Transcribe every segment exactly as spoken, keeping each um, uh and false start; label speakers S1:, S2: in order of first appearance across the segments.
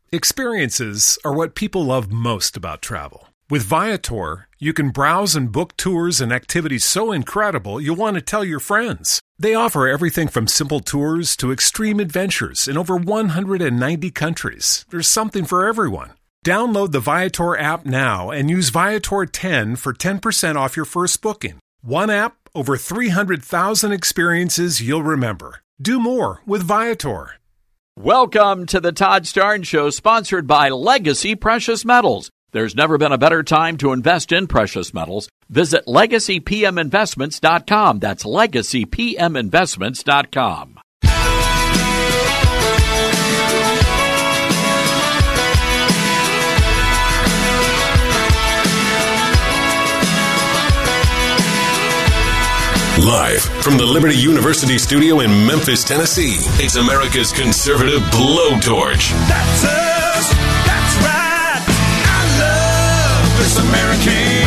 S1: Experiences are what people love most about travel. With Viator, you can browse and book tours and activities so incredible you'll want to tell your friends. They offer everything from simple tours to extreme adventures in over one hundred ninety countries. There's something for everyone. Download the Viator app now and use Viator ten for ten percent off your first booking. One app, over three hundred thousand experiences you'll remember. Do more with Viator.
S2: Welcome to the Todd Starnes Show, sponsored by Legacy Precious Metals. There's never been a better time to invest in precious metals. Visit legacy p m investments dot com. That's legacy p m investments dot com.
S3: Live from the Liberty University studio in Memphis, Tennessee, it's America's conservative blowtorch.
S4: That's us. That's right. I love this American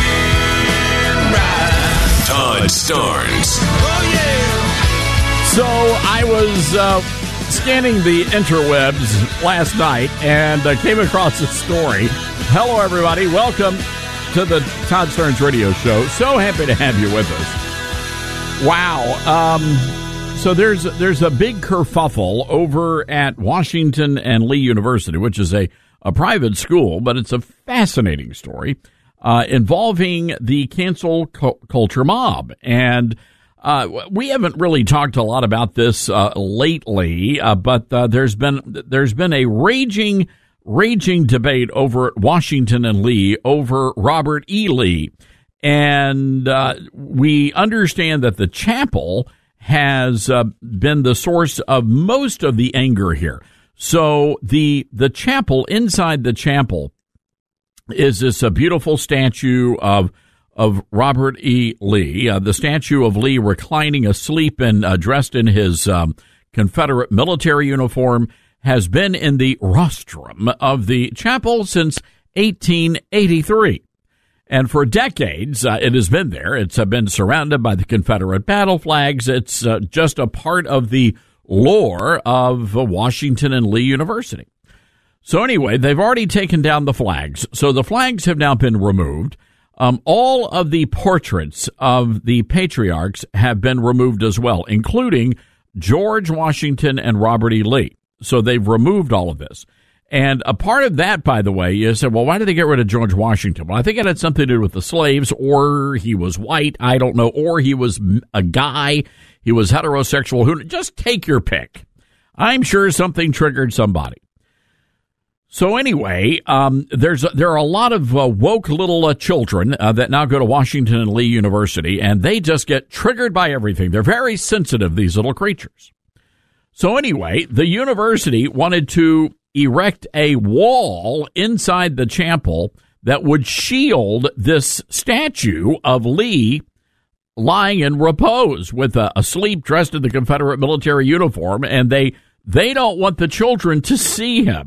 S4: ride.
S3: Todd Starnes.
S4: Oh, yeah.
S5: So I was uh, scanning the interwebs last night and uh, came across a story. Hello, everybody. Welcome to the Todd Starnes Radio Show. So happy to have you with us. Wow. Um, so there's there's a big kerfuffle over at Washington and Lee University, which is a, a private school, but it's a fascinating story uh, involving the cancel cu- culture mob. And uh, we haven't really talked a lot about this uh, lately, uh, but uh, there's been there's been a raging raging debate over at Washington and Lee over Robert E. Lee. And uh, we understand that the chapel has uh, been the source of most of the anger here. So the the chapel, inside the chapel, is this a beautiful statue of of Robert E. Lee, uh, the statue of Lee reclining asleep and uh, dressed in his um, Confederate military uniform, has been in the rostrum of the chapel since eighteen eighty-three. And for decades, uh, it has been there. It's uh, been surrounded by the Confederate battle flags. It's uh, just a part of the lore of uh, Washington and Lee University. So anyway, they've already taken down the flags. So the flags have now been removed. Um, all of the portraits of the patriarchs have been removed as well, including George Washington and Robert E. Lee. So they've removed all of this. And a part of that, by the way, you said, well, why did they get rid of George Washington? Well, I think it had something to do with the slaves, or he was white, I don't know, or he was a guy, he was heterosexual. Who, just take your pick. I'm sure something triggered somebody. So anyway, um, there's there are a lot of uh, woke little uh, children uh, that now go to Washington and Lee University, and they just get triggered by everything. They're very sensitive, these little creatures. So anyway, the university wanted to erect a wall inside the chapel that would shield this statue of Lee lying in repose with a, asleep, dressed in the Confederate military uniform, and they they don't want the children to see him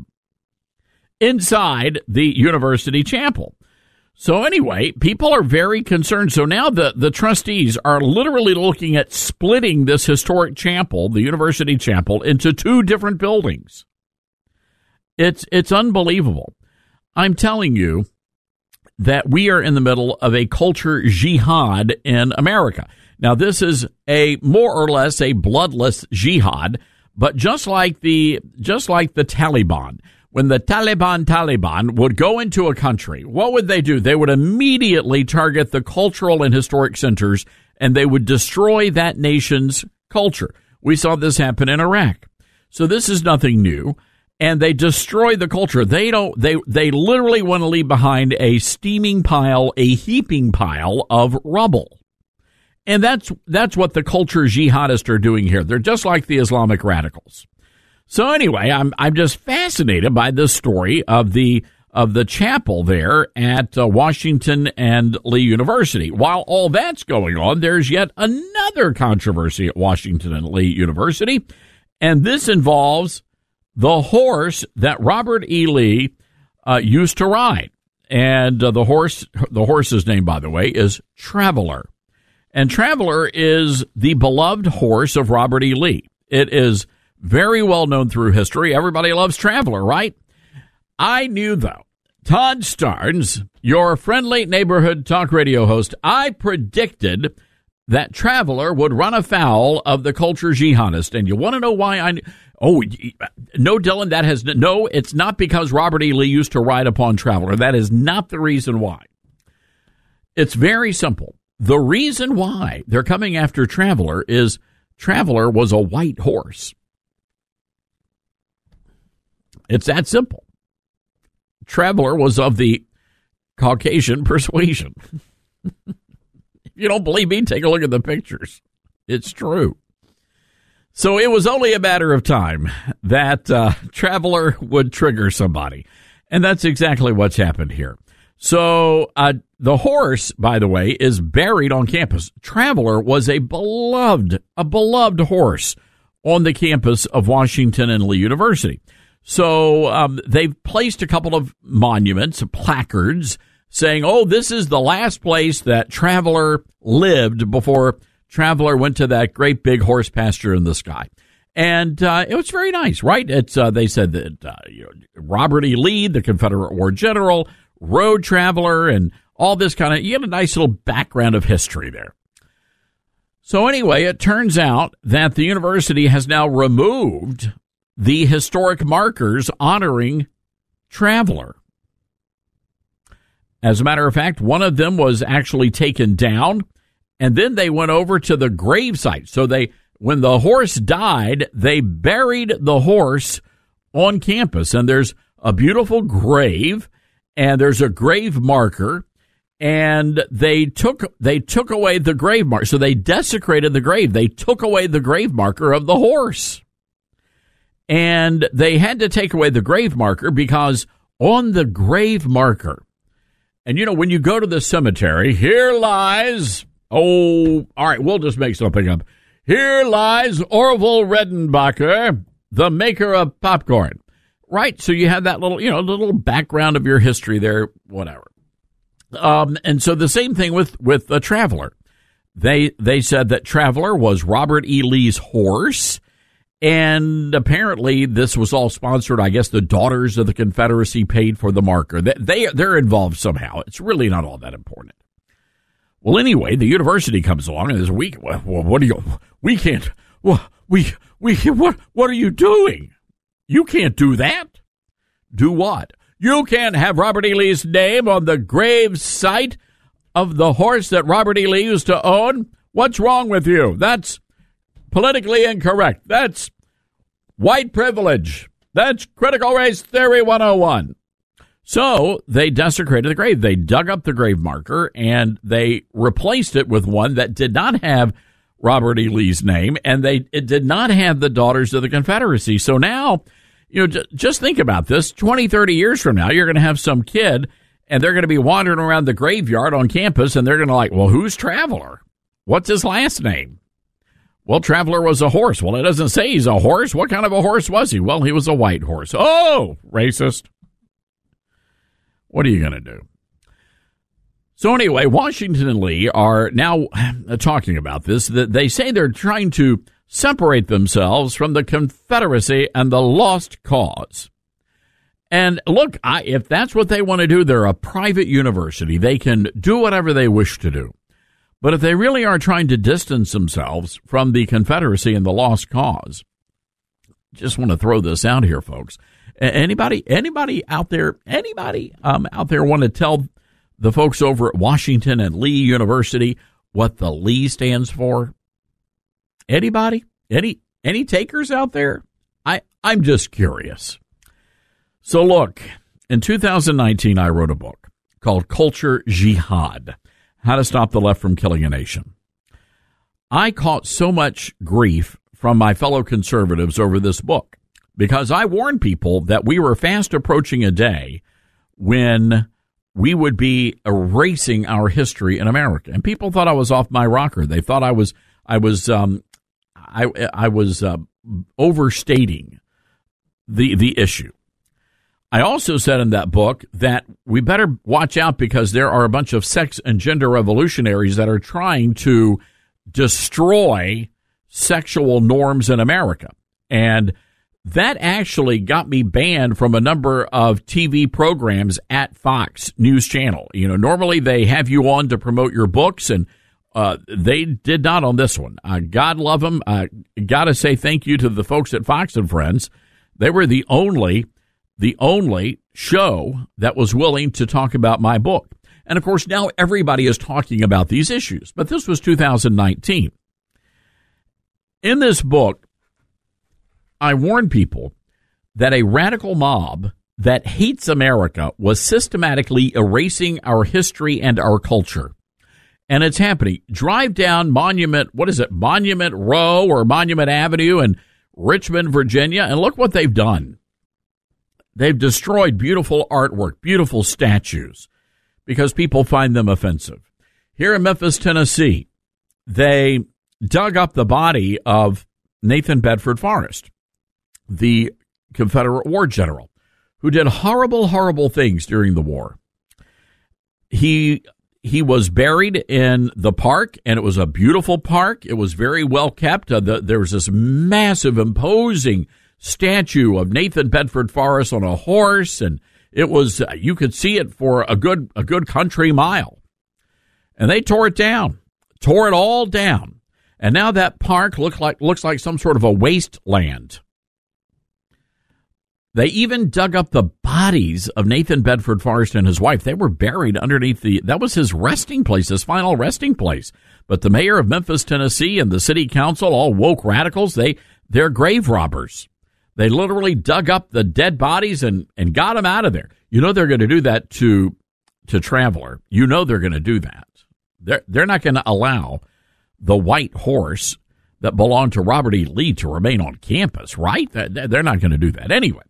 S5: inside the university chapel. So anyway, people are very concerned. So now the, the trustees are literally looking at splitting this historic chapel, the university chapel, into two different buildings. It's it's unbelievable. I'm telling you that we are in the middle of a culture jihad in America. Now, this is a more or less a bloodless jihad, but just like the just like the Taliban, when the Taliban Taliban would go into a country, what would they do? They would immediately target the cultural and historic centers, and they would destroy that nation's culture. We saw this happen in Iraq. So this is nothing new. And they destroy the culture. They don't, they, they literally want to leave behind a steaming pile, a heaping pile of rubble. And that's, that's what the culture jihadists are doing here. They're just like the Islamic radicals. So anyway, I'm, I'm just fascinated by this story of the, of the chapel there at uh, Washington and Lee University. While all that's going on, there's yet another controversy at Washington and Lee University. And this involves the horse that Robert E. Lee uh, used to ride. And uh, the horse, the horse's name, by the way, is Traveler. And Traveler is the beloved horse of Robert E. Lee. It is very well known through history. Everybody loves Traveler, right? I knew, though, Todd Starnes, your friendly neighborhood talk radio host, I predicted that Traveler would run afoul of the culture jihadist. And you want to know why I... Oh, no, Dylan, that has... No, it's not because Robert E. Lee used to ride upon Traveler. That is not the reason why. It's very simple. The reason why they're coming after Traveler is Traveler was a white horse. It's that simple. Traveler was of the Caucasian persuasion. If you don't believe me, take a look at the pictures. It's true. So it was only a matter of time that uh, Traveler would trigger somebody. And that's exactly what's happened here. So uh, the horse, by the way, is buried on campus. Traveler was a beloved, a beloved horse on the campus of Washington and Lee University. So um, they've placed a couple of monuments, placards, saying, oh, this is the last place that Traveler lived before Traveler went to that great big horse pasture in the sky. And uh, it was very nice, right? It's uh, they said that uh, you know, Robert E. Lee, the Confederate war general, rode Traveler, and all this kind of, you get a nice little background of history there. So anyway, it turns out that the university has now removed the historic markers honoring Traveler. As a matter of fact, one of them was actually taken down, and then they went over to the grave site. So they, when the horse died, they buried the horse on campus, and there's a beautiful grave, and there's a grave marker, and they took they took away the grave marker. So they desecrated the grave. They took away the grave marker of the horse. And they had to take away the grave marker because on the grave marker, and you know, when you go to the cemetery, here lies, oh, all right, we'll just make something up. Here lies Orville Redenbacher, the maker of popcorn. Right, so you have that little, you know, little background of your history there, whatever. Um, and so the same thing with, with the Traveler. They, they said that Traveler was Robert E. Lee's horse. And apparently this was all sponsored. I guess the Daughters of the Confederacy paid for the marker. They, they, they're involved somehow. It's really not all that important. Well, anyway, the university comes along and says, we, well, what do you, we can't, well, we, we, what, what are you doing? You can't do that. Do what? You can't have Robert E. Lee's name on the grave site of the horse that Robert E. Lee used to own? What's wrong with you? That's politically incorrect. That's white privilege. That's critical race theory one oh one. So they desecrated the grave. They dug up the grave marker and they replaced it with one that did not have Robert E. Lee's name, and they it did not have the Daughters of the Confederacy. So now, you know, j- just think about this. twenty, thirty years from now, you're going to have some kid, and they're going to be wandering around the graveyard on campus, and they're going to like, well, who's Traveler? What's his last name? Well, Traveler was a horse. Well, it doesn't say he's a horse. What kind of a horse was he? Well, he was a white horse. Oh, racist. What are you going to do? So anyway, Washington and Lee are now talking about this. They say they're trying to separate themselves from the Confederacy and the lost cause. And look, I, if that's what they want to do, they're a private university. They can do whatever they wish to do. But if they really are trying to distance themselves from the Confederacy and the lost cause, just want to throw this out here, folks. Anybody, anybody out there, anybody um, out there want to tell the folks over at Washington and Lee University what the Lee stands for? Anybody? Any any takers out there? I, I'm just curious. So look, in two thousand nineteen, I wrote a book called Culture Jihad, How to Stop the Left from Killing a Nation. I caught so much grief from my fellow conservatives over this book because I warned people that we were fast approaching a day when we would be erasing our history in America. And people thought I was off my rocker. They thought I was, I was, um, I, I was uh, overstating the the issue. I also said in that book that we better watch out because there are a bunch of sex and gender revolutionaries that are trying to destroy sexual norms in America. And that actually got me banned from a number of T V programs at Fox News Channel. You know, normally they have you on to promote your books, and uh, they did not on this one. Uh, God love them. I uh, got to say thank you to the folks at Fox and Friends. They were the only, the only show that was willing to talk about my book. And, of course, now everybody is talking about these issues. But this was two thousand nineteen. In this book, I warn people that a radical mob that hates America was systematically erasing our history and our culture. And it's happening. Drive down Monument, what is it, Monument Row or Monument Avenue in Richmond, Virginia, and look what they've done. They've destroyed beautiful artwork, beautiful statues, because people find them offensive. Here in Memphis, Tennessee, they dug up the body of Nathan Bedford Forrest, the Confederate war general, who did horrible, horrible things during the war. He he was buried in the park, and it was a beautiful park. It was very well kept. Uh, the, there was this massive, imposing statue of Nathan Bedford Forrest on a horse, and it was uh, you could see it for a good a good country mile. And they tore it down, tore it all down, and now that park looks like looks like some sort of a wasteland. They even dug up the bodies of Nathan Bedford Forrest and his wife. They were buried underneath the, that was his resting place, his final resting place. But the mayor of Memphis, Tennessee, and the city council, all woke radicals, they, they're grave robbers. They literally dug up the dead bodies and, and got them out of there. You know they're going to do that to, to Traveler. You know they're going to do that. They're, they're not going to allow the white horse that belonged to Robert E. Lee to remain on campus, right? They're not going to do that anyway.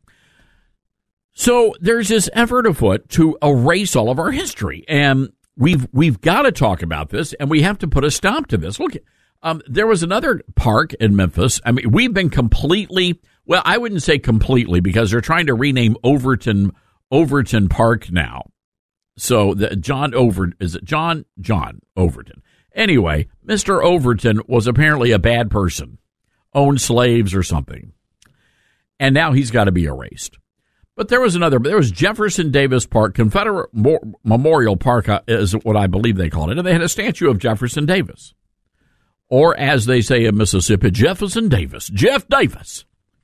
S5: So there's this effort afoot to erase all of our history, and we've we've got to talk about this, and we have to put a stop to this. Look, um, there was another park in Memphis. I mean, we've been completely, well, I wouldn't say completely, because they're trying to rename Overton Overton Park now. So the John Over is it John John Overton? Anyway, Mister Overton was apparently a bad person, owned slaves or something, and now he's got to be erased. But there was another, there was Jefferson Davis Park, Confederate Memorial Park is what I believe they called it, and they had a statue of Jefferson Davis. Or as they say in Mississippi, Jefferson Davis, Jeff Davis.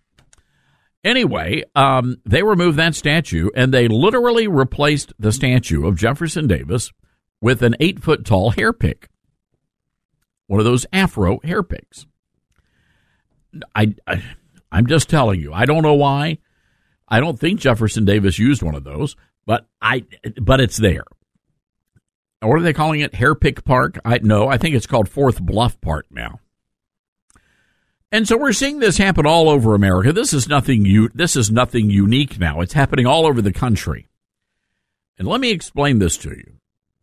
S5: Anyway, um, they removed that statue, and they literally replaced the statue of Jefferson Davis with an eight-foot-tall hair pick. One of those afro hair picks. I, I, I'm just telling you, I don't know why. I don't think Jefferson Davis used one of those, but I but it's there. What are they calling it? Hairpick Park? I no, I think it's called Fourth Bluff Park now. And so we're seeing this happen all over America. This is nothing u- this is nothing unique now. It's happening all over the country. And let me explain this to you.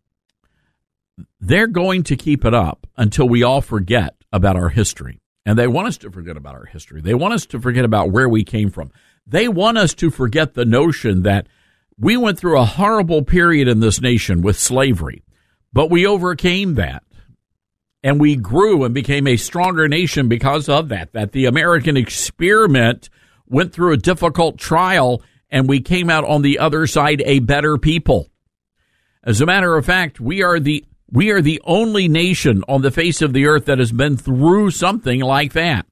S5: They're going to keep it up until we all forget about our history. And they want us to forget about our history. They want us to forget about where we came from. They want us to forget the notion that we went through a horrible period in this nation with slavery, but we overcame that, and we grew and became a stronger nation because of that, that the American experiment went through a difficult trial, and we came out on the other side a better people. As a matter of fact, we are the we are the only nation on the face of the earth that has been through something like that.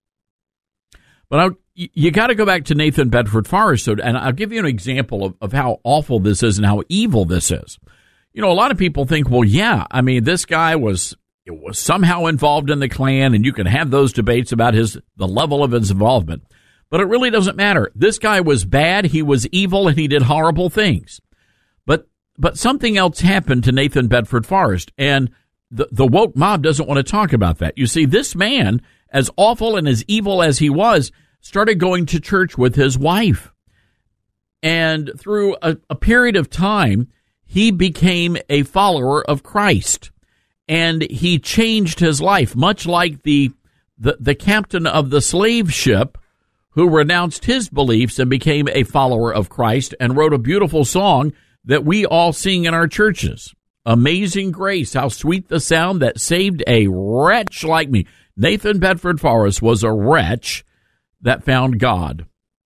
S5: But I You got to go back to Nathan Bedford Forrest, and I'll give you an example of, of how awful this is and how evil this is. You know, a lot of people think, well, yeah, I mean, this guy was was somehow involved in the Klan, and you can have those debates about his the level of his involvement. But it really doesn't matter. This guy was bad, he was evil, and he did horrible things. But but something else happened to Nathan Bedford Forrest, and the, the woke mob doesn't want to talk about that. You see, this man, as awful and as evil as he was, started going to church with his wife. And through a, a period of time, he became a follower of Christ. And he changed his life, much like the, the, the captain of the slave ship who renounced his beliefs and became a follower of Christ and wrote a beautiful song that we all sing in our churches. Amazing Grace, how sweet the sound that saved a wretch like me. Nathan Bedford Forrest was a wretch that found God,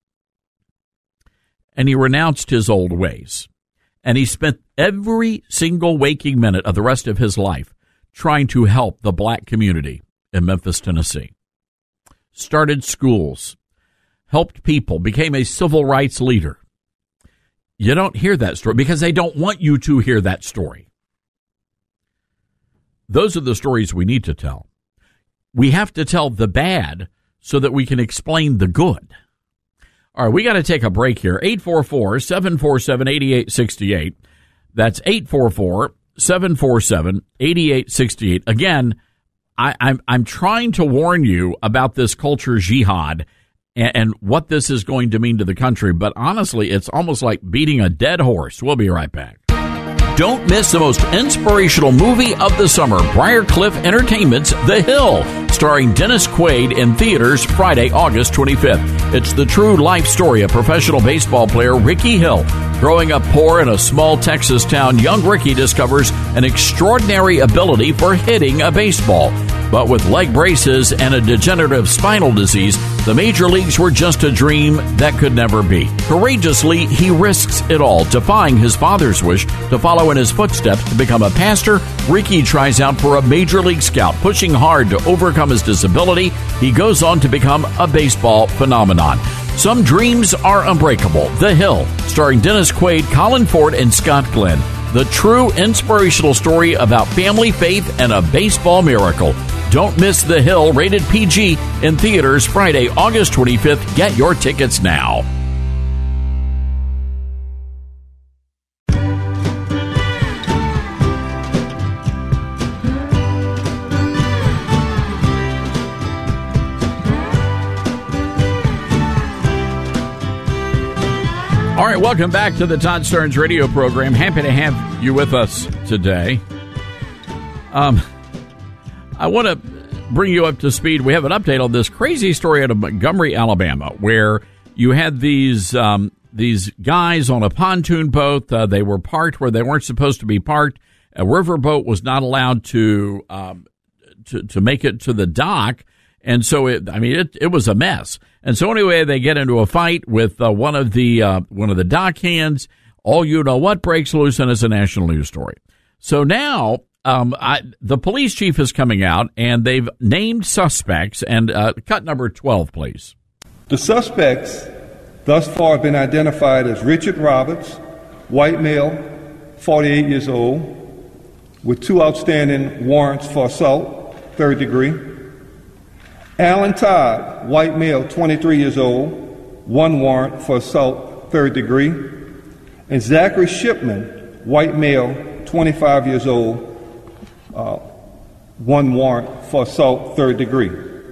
S5: and he renounced his old ways. And he spent every single waking minute of the rest of his life trying to help the black community in Memphis, Tennessee. Started schools, helped people, became a civil rights leader. You don't hear that story because they don't want you to hear that story. Those are the stories we need to tell. We have to tell the bad so that we can explain the good. All right, we got to take a break here. eight four four, seven four seven, eight eight six eight. That's eight four four, seven four seven, eight eight six eight. Again, I, I'm I'm trying to warn you about this culture jihad and, and what this is going to mean to the country. But honestly, it's almost like beating a dead horse. We'll be right back.
S2: Don't miss the most inspirational movie of the summer, Briarcliff Entertainment's The Hill, starring Dennis Quaid in theaters Friday, August twenty-fifth. It's the true life story of professional baseball player Ricky Hill. Growing up poor in a small Texas town, young Ricky discovers an extraordinary ability for hitting a baseball. But with leg braces and a degenerative spinal disease, the major leagues were just a dream that could never be. Courageously, he risks it all, defying his father's wish to follow in his footsteps to become a pastor. Ricky tries out for a major league scout, pushing hard to overcome his disability. He goes on to become a baseball phenomenon. Some dreams are unbreakable. The Hill, starring Dennis Quaid, Colin Ford, and Scott Glenn. The true inspirational story about family, faith, and a baseball miracle. Don't miss The Hill, rated P G, in theaters Friday, August twenty-fifth. Get your tickets now.
S5: All right, welcome back to the Todd Starnes radio program. Happy to have you with us today. Um, I want to bring you up to speed. We have an update on this crazy story out of Montgomery, Alabama, where you had these um, these guys on a pontoon boat. Uh, they were parked where they weren't supposed to be parked. A riverboat was not allowed to um, to, to make it to the dock. And so, it, I mean, it, it was a mess. And so anyway, they get into a fight with uh, one of the uh, one of the dock hands. All you know what breaks loose, and it's a national news story. So now um, I, the police chief is coming out, and they've named suspects. And uh, cut number twelve, please.
S6: The suspects thus far have been identified as Richard Roberts, white male, forty-eight years old, with two outstanding warrants for assault, third degree. Alan Todd, white male, twenty-three years old, one warrant for assault, third degree. And Zachary Shipman, white male, twenty-five years old, uh, one warrant for assault, third degree.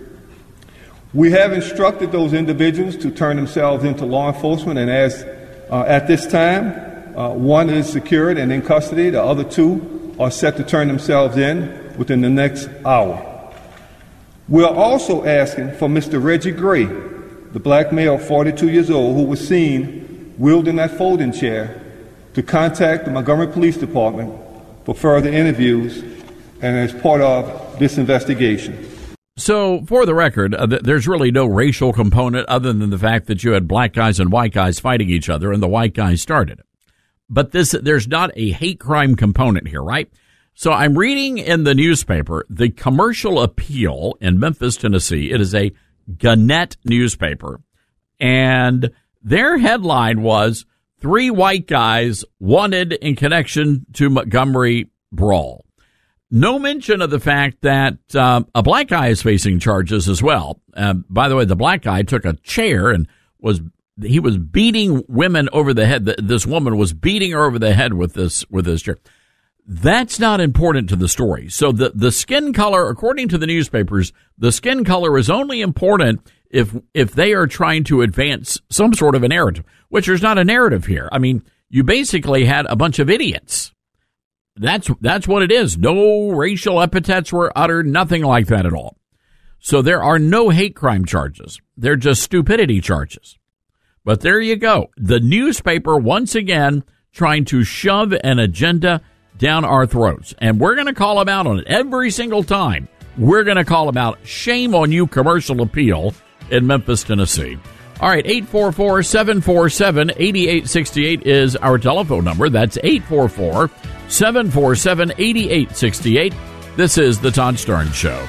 S6: We have instructed those individuals to turn themselves into law enforcement, and as uh, at this time, uh, one is secured and in custody. The other two are set to turn themselves in within the next hour. We are also asking for Mister Reggie Gray, the black male, forty-two years old, who was seen wielding that folding chair, to contact the Montgomery Police Department for further interviews and as part of this investigation.
S5: So, for the record, uh, th- there's really no racial component other than the fact that you had black guys and white guys fighting each other, and the white guys started it. But this, there's not a hate crime component here, right? So I'm reading in the newspaper, the Commercial Appeal in Memphis, Tennessee. It is a Gannett newspaper. And their headline was, Three White Guys Wanted in Connection to Montgomery Brawl. No mention of the fact that um, a black guy is facing charges as well. Uh, by the way, the black guy took a chair and was he was beating women over the head. This woman was beating her over the head with this with this chair. That's not important to the story. So the, the skin color, according to the newspapers, the skin color is only important if if they are trying to advance some sort of a narrative, which there's not a narrative here. I mean, you basically had a bunch of idiots. That's that's what it is. No racial epithets were uttered, nothing like that at all. So there are no hate crime charges. They're just stupidity charges. But there you go. The newspaper, once again, trying to shove an agenda down our throats. And we're going to call them out on it every single time. We're going to call them out. Shame on you, Commercial Appeal. in Memphis, Tennessee. All right, eight four four, seven four seven, eight eight six eight is our telephone number. That's eight four four, seven four seven, eight eight six eight. This is The Todd Starnes Show.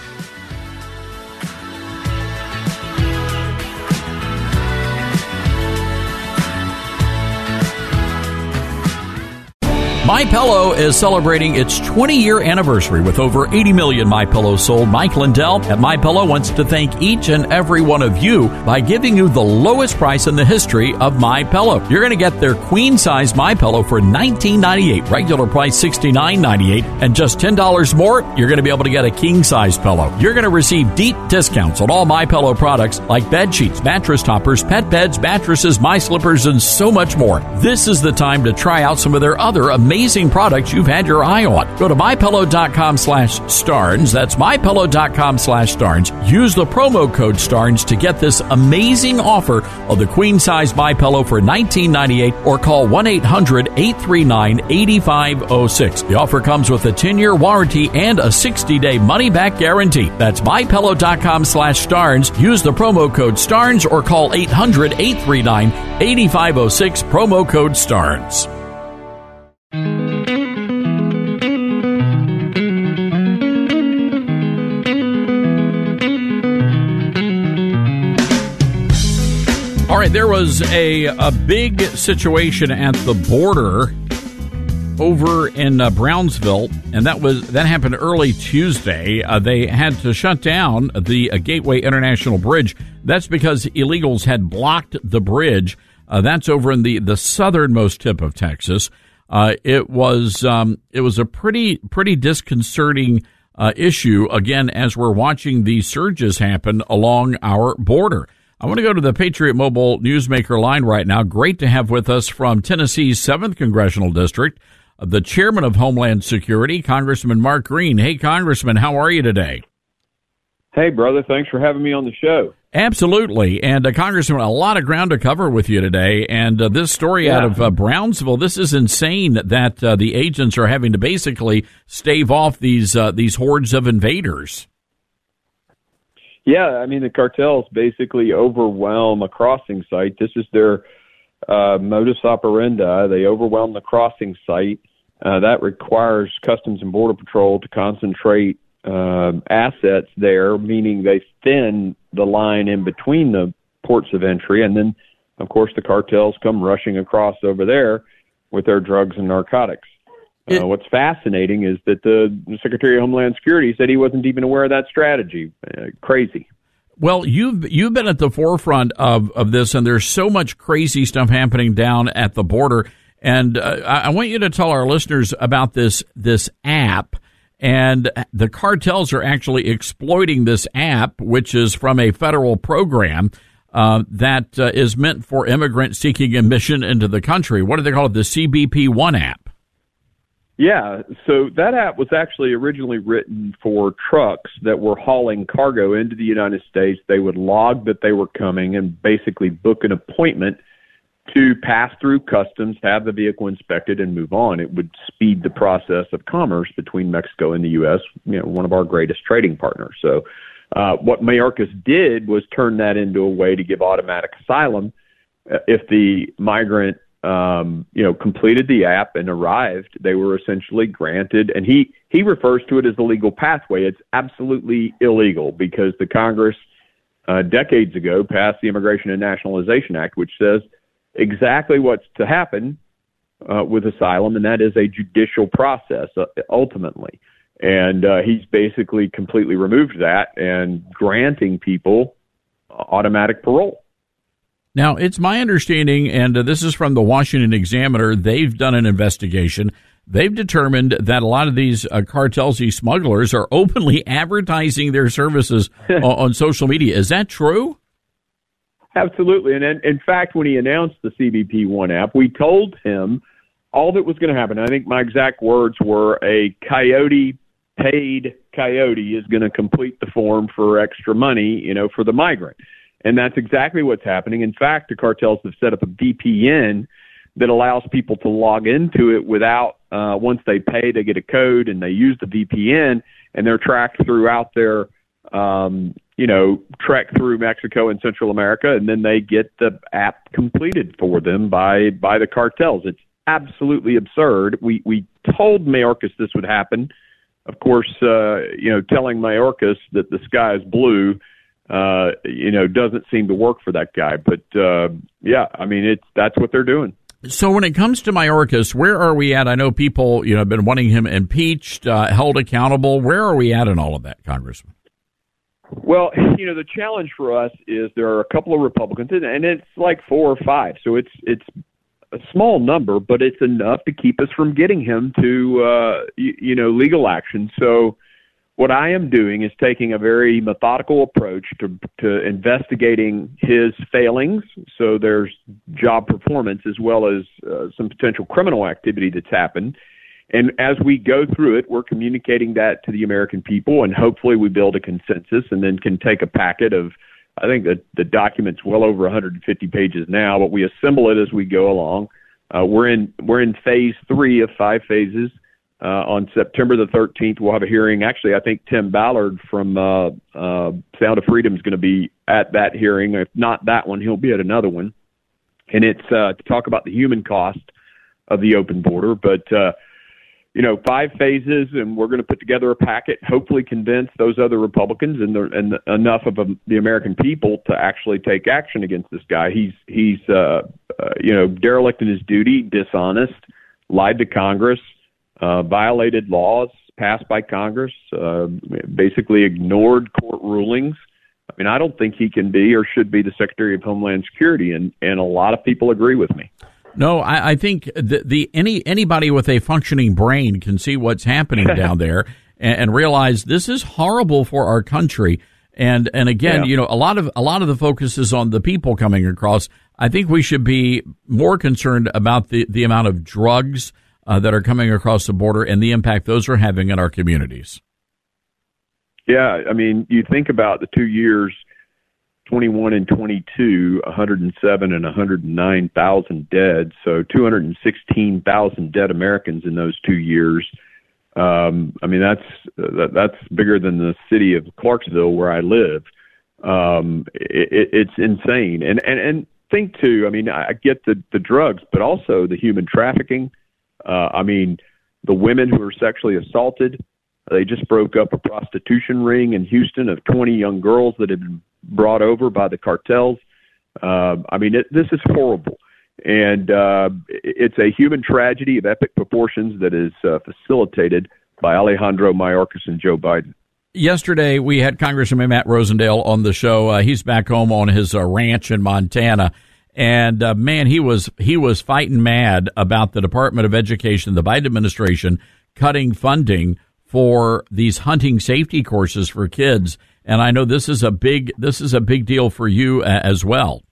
S5: MyPillow is celebrating its twenty-year anniversary with over eighty million MyPillows sold. Mike Lindell at MyPillow wants to thank each and every one of you by giving you the lowest price in the history of MyPillow. You're going to get their queen-size MyPillow for nineteen ninety-eight, regular price sixty-nine ninety-eight, and just ten dollars more, you're going to be able to get a king-size pillow. You're going to receive deep discounts on all MyPillow products like bed sheets, mattress toppers, pet beds, mattresses, My Slippers, and so much more. This is the time to try out some of their other amazing Amazing products you've had your eye on. Go to mypillow.com slash Starnes. That's mypillow.com slash Starnes. Use the promo code Starnes to get this amazing offer of the queen size MyPillow for nineteen ninety-eight, or call one eight hundred, eight three nine, eight five zero six. The offer comes with a ten-year warranty and a sixty-day money-back guarantee. That's mypillow.com slash Starnes. Use the promo code Starnes or call eight hundred, eight three nine, eight five zero six. Promo code Starnes. All right, there was a, a big situation at the border over in uh, Brownsville, and that was that happened early Tuesday. Uh, they had to shut down the uh, Gateway International Bridge. That's because illegals had blocked the bridge. Uh, that's over in the, the southernmost tip of Texas. Uh, it was um, it was a pretty pretty disconcerting uh, issue, again, as we're watching these surges happen along our border. I want to go to the Patriot Mobile Newsmaker line right now. Great to have with us from Tennessee's seventh Congressional District, the Chairman of Homeland Security, Congressman Mark Green. Hey, Congressman, how are you today?
S7: Hey, brother. Thanks for having me on the show.
S5: Absolutely. And, uh, Congressman, a lot of ground to cover with you today. And uh, this story yeah. out of uh, Brownsville, this is insane that uh, the agents are having to basically stave off these uh, these hordes of invaders.
S7: Yeah, I mean, the cartels basically overwhelm a crossing site. This is their uh, modus operandi. They overwhelm the crossing site. Uh, that requires Customs and Border Patrol to concentrate uh, assets there, meaning they thin the line in between the ports of entry. And then, of course, the cartels come rushing across over there with their drugs and narcotics. Uh, it, what's fascinating is that the Secretary of Homeland Security said he wasn't even aware of that strategy. Uh, crazy.
S5: Well, you've you've been at the forefront of, of this, and there's so much crazy stuff happening down at the border. And uh, I want you to tell our listeners about this this app. And the cartels are actually exploiting this app, which is from a federal program uh, that uh, is meant for immigrants seeking admission into the country. What do they call it? The C B P One app.
S7: Yeah, so that app was actually originally written for trucks that were hauling cargo into the United States. They would log that they were coming and basically book an appointment to pass through customs, have the vehicle inspected, and move on. It would speed the process of commerce between Mexico and the U S, you know, one of our greatest trading partners. So uh, what Mayorkas did was turn that into a way to give automatic asylum if the migrant Um, you know, completed the app and arrived. They were essentially granted, and he, he refers to it as the legal pathway. It's absolutely illegal because the Congress uh, decades ago passed the Immigration and Nationalization Act, which says exactly what's to happen uh, with asylum, and that is a judicial process uh, ultimately. And uh, he's basically completely removed that and granting people automatic parole.
S5: Now, it's my understanding, and uh, this is from the Washington Examiner, they've done an investigation. They've determined that a lot of these uh, cartels, these smugglers, are openly advertising their services on, on social media. Is that true?
S7: Absolutely. And in, in fact, when he announced the C B P One app, we told him all that was going to happen. I think my exact words were a coyote, paid coyote, is going to complete the form for extra money, you know, for the migrant. And that's exactly what's happening. In fact, the cartels have set up a V P N that allows people to log into it without, uh, once they pay, they get a code and they use the V P N, and they're tracked throughout their um, you know, trek through Mexico and Central America, and then they get the app completed for them by by the cartels. It's absolutely absurd. We we told Mayorkas this would happen. Of course, uh, you know, telling Mayorkas that the sky is blue, uh, you know, doesn't seem to work for that guy. But uh, yeah, I mean, it's that's what they're doing.
S5: So when it comes to Mayorkas, where are we at? I know people, you know, have been wanting him impeached, uh, held accountable. Where are we at in all of that, Congressman?
S7: Well, you know, the challenge for us is there are a couple of Republicans, and it's like four or five. So it's it's a small number, but it's enough to keep us from getting him to, uh, you, you know, legal action. So what I am doing is taking a very methodical approach to, to investigating his failings. So there's job performance as well as uh, some potential criminal activity that's happened. And as we go through it, we're communicating that to the American people, and hopefully we build a consensus and then can take a packet of, I think the, the document's well over one hundred fifty pages now, but we assemble it as we go along. Uh, we're in we're in phase three of five phases. Uh, on September the thirteenth, we'll have a hearing. Actually, I think Tim Ballard from uh, uh, Sound of Freedom is going to be at that hearing. If not that one, he'll be at another one. And it's uh, to talk about the human cost of the open border. But, uh, you know, five phases, and we're going to put together a packet, hopefully convince those other Republicans and, the, and the, enough of um, the American people to actually take action against this guy. He's, he's uh, uh, you know, derelict in his duty, dishonest, lied to Congress, Uh, violated laws passed by Congress, uh, basically ignored court rulings. I mean, I don't think he can be or should be the Secretary of Homeland Security, and, and a lot of people agree with me.
S5: No, I, I think the, the any anybody with a functioning brain can see what's happening down there and, and realize this is horrible for our country. And and again, yeah. you know, a lot of a lot of the focus is on the people coming across. I think we should be more concerned about the, the amount of drugs Uh, that are coming across the border and the impact those are having in our communities.
S7: Yeah, I mean, you think about the two years, twenty-one and twenty-two, one hundred seven and one hundred nine thousand dead, so two hundred sixteen thousand dead Americans in those two years. Um, I mean, that's that, that's bigger than the city of Clarksville where I live. Um, it, it's insane. And, and, and think, too, I mean, I get the, the drugs, but also the human trafficking. Uh, I mean, the women who were sexually assaulted, they just broke up a prostitution ring in Houston of twenty young girls that had been brought over by the cartels. Uh, I mean, it, this is horrible. And uh, it's a human tragedy of epic proportions that is uh, facilitated by Alejandro Mayorkas and Joe Biden.
S5: Yesterday, we had Congressman Matt Rosendale on the show. Uh, he's back home on his uh, ranch in Montana. And, uh, man, he was he was fighting mad about the Department of Education, the Biden administration, cutting funding for these hunting safety courses for kids. And I know this is a big this is a big deal for you uh, as well.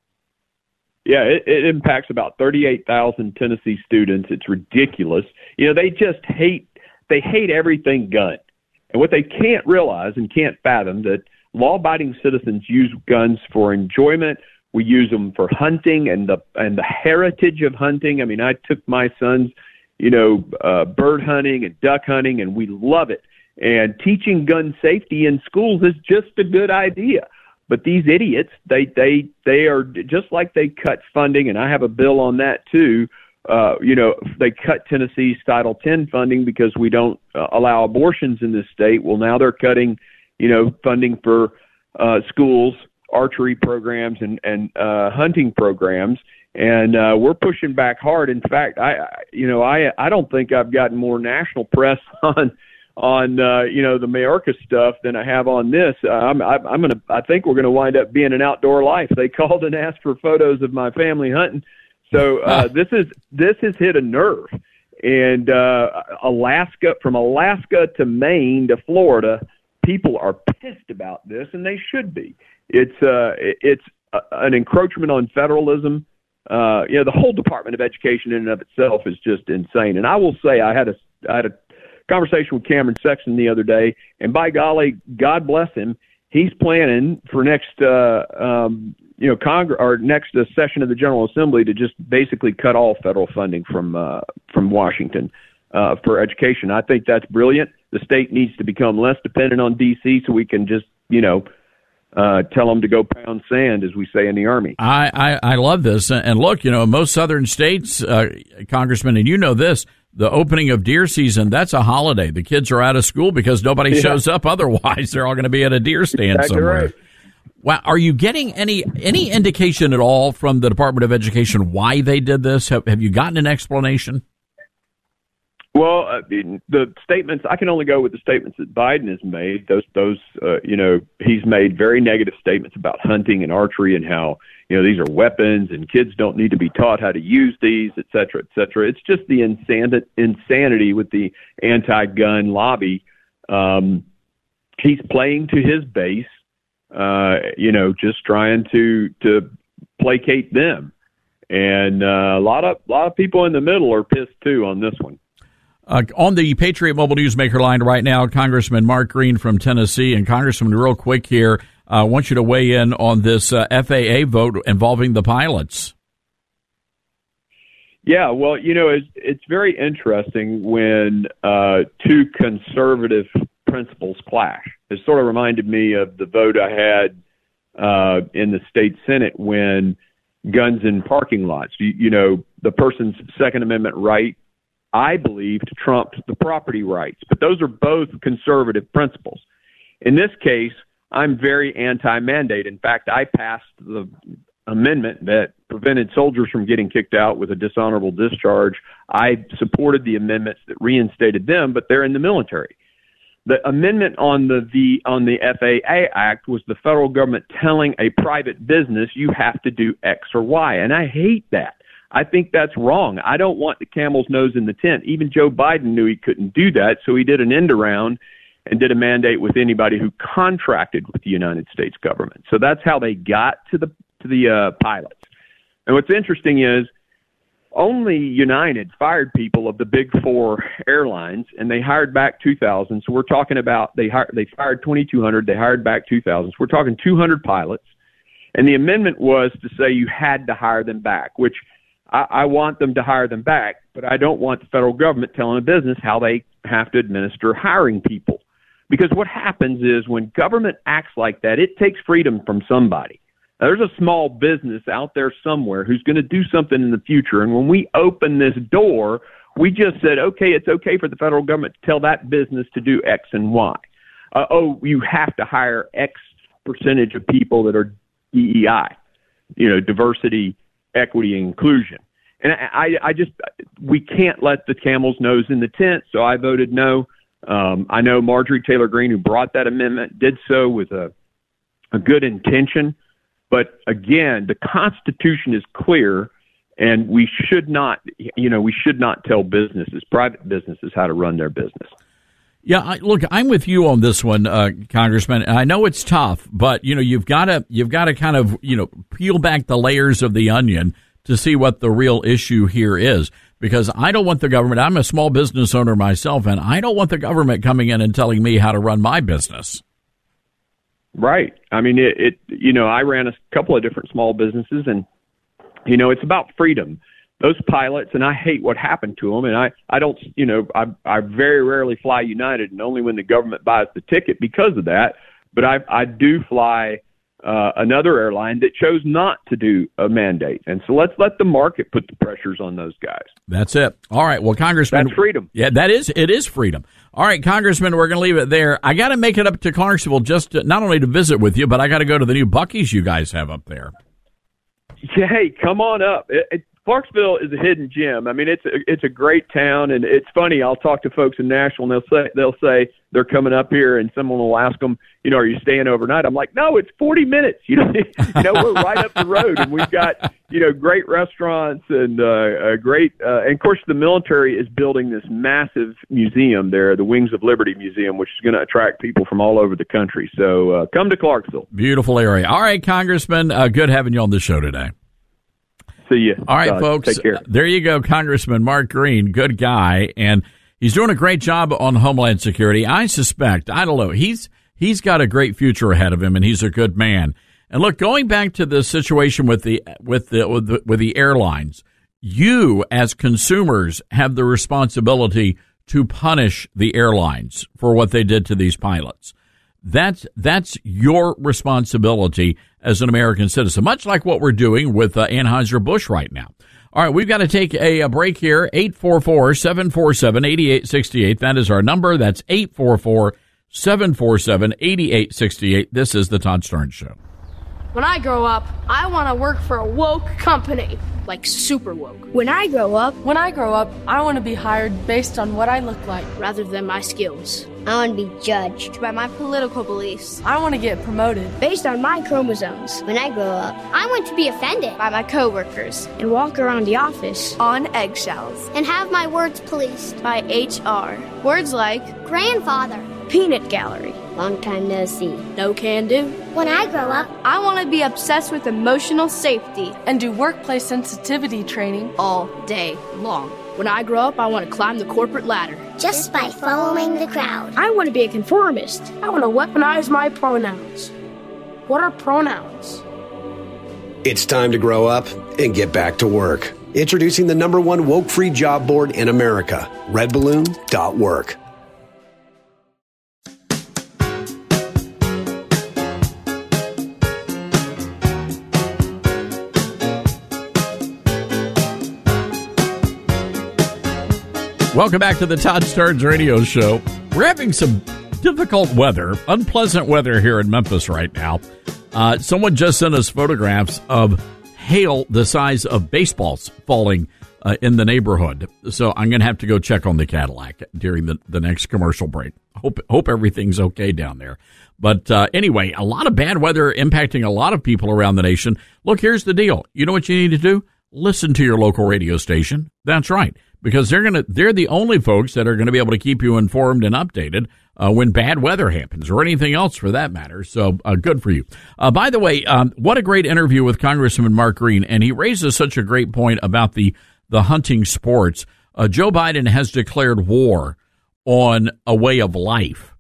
S7: Yeah, it, it impacts about thirty-eight thousand Tennessee students. It's ridiculous. You know, they just hate they hate everything gun. And what they can't realize and can't fathom that law-abiding citizens use guns for enjoyment. We use them for hunting and the and the heritage of hunting. I mean, I took my sons, you know, uh, bird hunting and duck hunting, and we love it. And teaching gun safety in schools is just a good idea. But these idiots, they they they are just like they cut funding, and I have a bill on that too. Uh, you know, they cut Tennessee's Title ten funding because we don't uh, allow abortions in this state. Well, now they're cutting, you know, funding for uh, schools, archery programs, and, and uh, hunting programs. And uh, we're pushing back hard. In fact, I, I you know, I I don't think I've gotten more national press on on uh, you know the Mayorkas stuff than I have on this. Uh, I'm I, I'm gonna I think we're gonna wind up being an outdoor life. They called and asked for photos of my family hunting. So uh, this is this has hit a nerve. And uh, Alaska, from Alaska to Maine to Florida, people are pissed about this, and they should be. It's uh, it's uh, an encroachment on federalism. Uh, you know, the whole Department of Education in and of itself is just insane. And I will say, I had a I had a conversation with Cameron Sexton the other day, and by golly, God bless him, he's planning for next uh, um, you know Congress or next uh, session of the General Assembly to just basically cut all federal funding from uh, from Washington. uh, for education. I think that's brilliant. The state needs to become less dependent on D C so we can just, you know, uh, tell them to go pound sand, as we say in the Army.
S5: I, I, I love this. And look, you know, most southern states, uh, Congressman, and you know this, the opening of deer season, that's a holiday. The kids are out of school because nobody yeah. shows up otherwise. They're all going to be at a deer stand
S7: exactly
S5: somewhere.
S7: Right.
S5: Wow. Are you getting any any indication at all from the Department of Education why they did this? Have, have you gotten an explanation?
S7: Well, uh, the statements, I can only go with the statements that Biden has made. Those, those, uh, you know, he's made very negative statements about hunting and archery and how, you know, these are weapons and kids don't need to be taught how to use these, et cetera, et cetera. It's just the insanity, insanity with the anti-gun lobby. Um, he's playing to his base, uh, you know, just trying to, to placate them. And uh, a lot of, a lot of people in the middle are pissed too on this one.
S5: Uh, on the Patriot Mobile Newsmaker line right now, Congressman Mark Green from Tennessee. And Congressman, real quick here, I uh, want you to weigh in on this uh, F A A vote involving the pilots.
S7: Yeah, well, you know, it's, it's very interesting when uh, two conservative principles clash. It sort of reminded me of the vote I had uh, in the state Senate when guns in parking lots, you, you know, the person's Second Amendment right, I believed, trumped the property rights. But those are both conservative principles. In this case, I'm very anti-mandate. In fact, I passed the amendment that prevented soldiers from getting kicked out with a dishonorable discharge. I supported the amendments that reinstated them, but they're in the military. The amendment on the, the on the F A A Act was the federal government telling a private business you have to do X or Y, and I hate that. I think that's wrong. I don't want the camel's nose in the tent. Even Joe Biden knew he couldn't do that, so he did an end around and did a mandate with anybody who contracted with the United States government. So that's how they got to the to the uh, pilots. And what's interesting is only United fired people of the big four airlines, and they hired back two thousand. So we're talking about they hired, they fired twenty-two hundred, they hired back two thousand. So we're talking two hundred pilots. And the amendment was to say you had to hire them back, which I, I want them to hire them back, but I don't want the federal government telling a business how they have to administer hiring people. Because what happens is when government acts like that, it takes freedom from somebody. Now, there's a small business out there somewhere who's going to do something in the future. And when we open this door, we just said, okay, it's okay for the federal government to tell that business to do X and Y. Uh, oh, you have to hire X percentage of people that are D E I, you know, diversity, equity, and inclusion. And I, I just, we can't let the camel's nose in the tent, so I voted no. Um, I know Marjorie Taylor Greene, who brought that amendment, did so with a, a good intention. But again, the Constitution is clear, and we should not, you know, we should not tell businesses, private businesses, how to run their business.
S5: Yeah, I, look, I'm with you on this one, uh, Congressman. I know it's tough, but you know, you've got to, you've got to kind of, you know, peel back the layers of the onion to see what the real issue here is. Because I don't want the government. I'm a small business owner myself, and I don't want the government coming in and telling me how to run my business.
S7: Right. I mean, it, it, you know, I ran a couple of different small businesses, and, you know, it's about freedom. Those pilots, and I hate what happened to them, and I, I don't, you know, I, I very rarely fly United, and only when the government buys the ticket because of that, but I, I do fly uh, another airline that chose not to do a mandate. And so let's let the market put the pressures on those guys.
S5: That's it. All right. Well, Congressman.
S7: That's freedom.
S5: Yeah, that is. It is freedom. All right, Congressman, we're going to leave it there. I got to make it up to Clarksville just to, not only to visit with you, but I got to go to the new Buc-ee's you guys have up there.
S7: Yeah, hey, come on up. It, it, Clarksville is a hidden gem. I mean, it's a, it's a great town, and it's funny. I'll talk to folks in Nashville, and they'll say they'll say they're coming up here, and someone will ask them, you know, are you staying overnight? I'm like, no, it's forty minutes. You know, you know, we're right up the road, and we've got, you know, great restaurants and uh, a great. Uh, and of course, the military is building this massive museum there, the Wings of Liberty Museum, which is going to attract people from all over the country. So uh, come to Clarksville.
S5: Beautiful area. All right, Congressman, uh, good having you on the show today.
S7: See you.
S5: All right,
S7: uh,
S5: folks.
S7: Take care.
S5: There you go, Congressman Mark Green. Good guy, and he's doing a great job on Homeland Security. I suspect, I don't know, he's he's got a great future ahead of him, and he's a good man. And look, going back to the situation with the with the with the, with the airlines, you as consumers have the responsibility to punish the airlines for what they did to these pilots. That's that's your responsibility as an American citizen, much like what we're doing with uh, Anheuser-Busch right now. All right, we've got to take a, a break here. eight four four, seven four seven, eight eight six eight. That is our number. That's eight four four, seven four seven, eight eight six eight. This is the Todd Starnes Show.
S8: When I grow up, I want to work for a woke company, like super woke.
S9: When I grow up,
S10: when I grow up, I want to be hired based on what I look like,
S8: rather than my skills.
S9: I want to be judged
S8: by my political beliefs.
S10: I want to get promoted
S9: based on my chromosomes. When I grow up,
S8: I want to be offended by my coworkers
S9: and walk around the office
S8: on eggshells
S9: and have my words policed
S8: by H R. Words like
S9: grandfather,
S8: peanut gallery,
S9: long time no see,
S8: no can do.
S9: When I grow up,
S8: I want to be obsessed with emotional safety
S10: and do workplace sensitivity training
S8: all day long. When I grow up, I want to climb the corporate ladder
S9: just by following the crowd.
S8: I want to be a conformist.
S11: I want to weaponize my pronouns. What are pronouns?
S12: It's time to grow up and get back to work. Introducing the number one woke-free job board in America, red balloon dot work.
S5: Welcome back to the Todd Starnes Radio Show. We're having some difficult weather, unpleasant weather here in Memphis right now. Uh, someone just sent us photographs of hail the size of baseballs falling uh, in the neighborhood. So I'm going to have to go check on the Cadillac during the, the next commercial break. Hope hope everything's okay down there. But uh, anyway, a lot of bad weather impacting a lot of people around the nation. Look, here's the deal. You know what you need to do? Listen to your local radio station. That's right. Because they're gonna, they're the only folks that are going to be able to keep you informed and updated uh, when bad weather happens, or anything else for that matter. So uh, good for you. Uh, by the way, um, what a great interview with Congressman Mark Green, and he raises such a great point about the the hunting sports. Uh, Joe Biden has declared war on a way of life,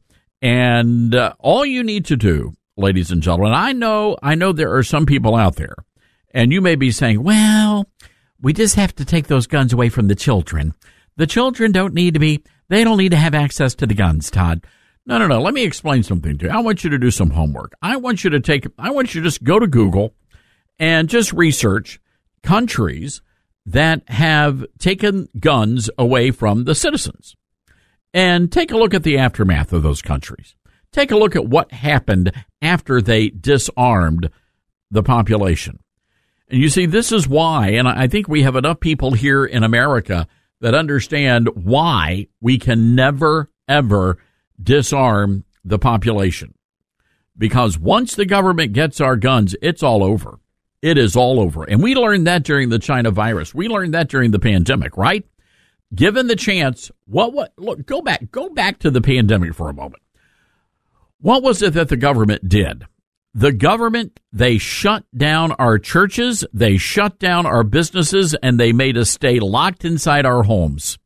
S5: and uh, all you need to do, ladies and gentlemen, I know, I know there are some people out there, and you may be saying, well, we just have to take those guns away from the children. The children don't need to be, they don't need to have access to the guns, Todd. No, no, no. Let me explain something to you. I want you to do some homework. I want you to take, I want you to just go to Google and just research countries that have taken guns away from the citizens. And take a look at the aftermath of those countries. Take a look at what happened after they disarmed the population. And you see, this is why, and I think we have enough people here in America that understand why we can never, ever disarm the population. Because once the government gets our guns, it's all over. It is all over. And we learned that during the China virus. We learned that during the pandemic, right? Given the chance, what, what, look, go back, go back to the pandemic for a moment. What was it that the government did? The government, they shut down our churches, they shut down our businesses, and they made us stay locked inside our homes.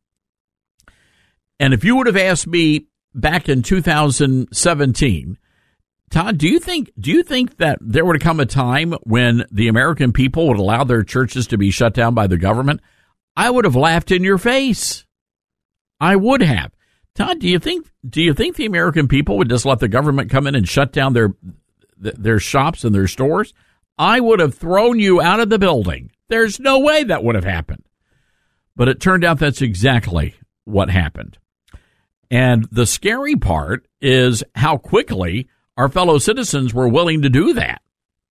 S5: And if you would have asked me back in two thousand seventeen, Todd, do you think do you think that there would come a time when the American people would allow their churches to be shut down by the government? I would have laughed in your face. I would have. Todd, do you think do you think the American people would just let the government come in and shut down their their shops and their stores? I would have thrown you out of the building. There's no way that would have happened. But it turned out that's exactly what happened. And the scary part is how quickly our fellow citizens were willing to do that.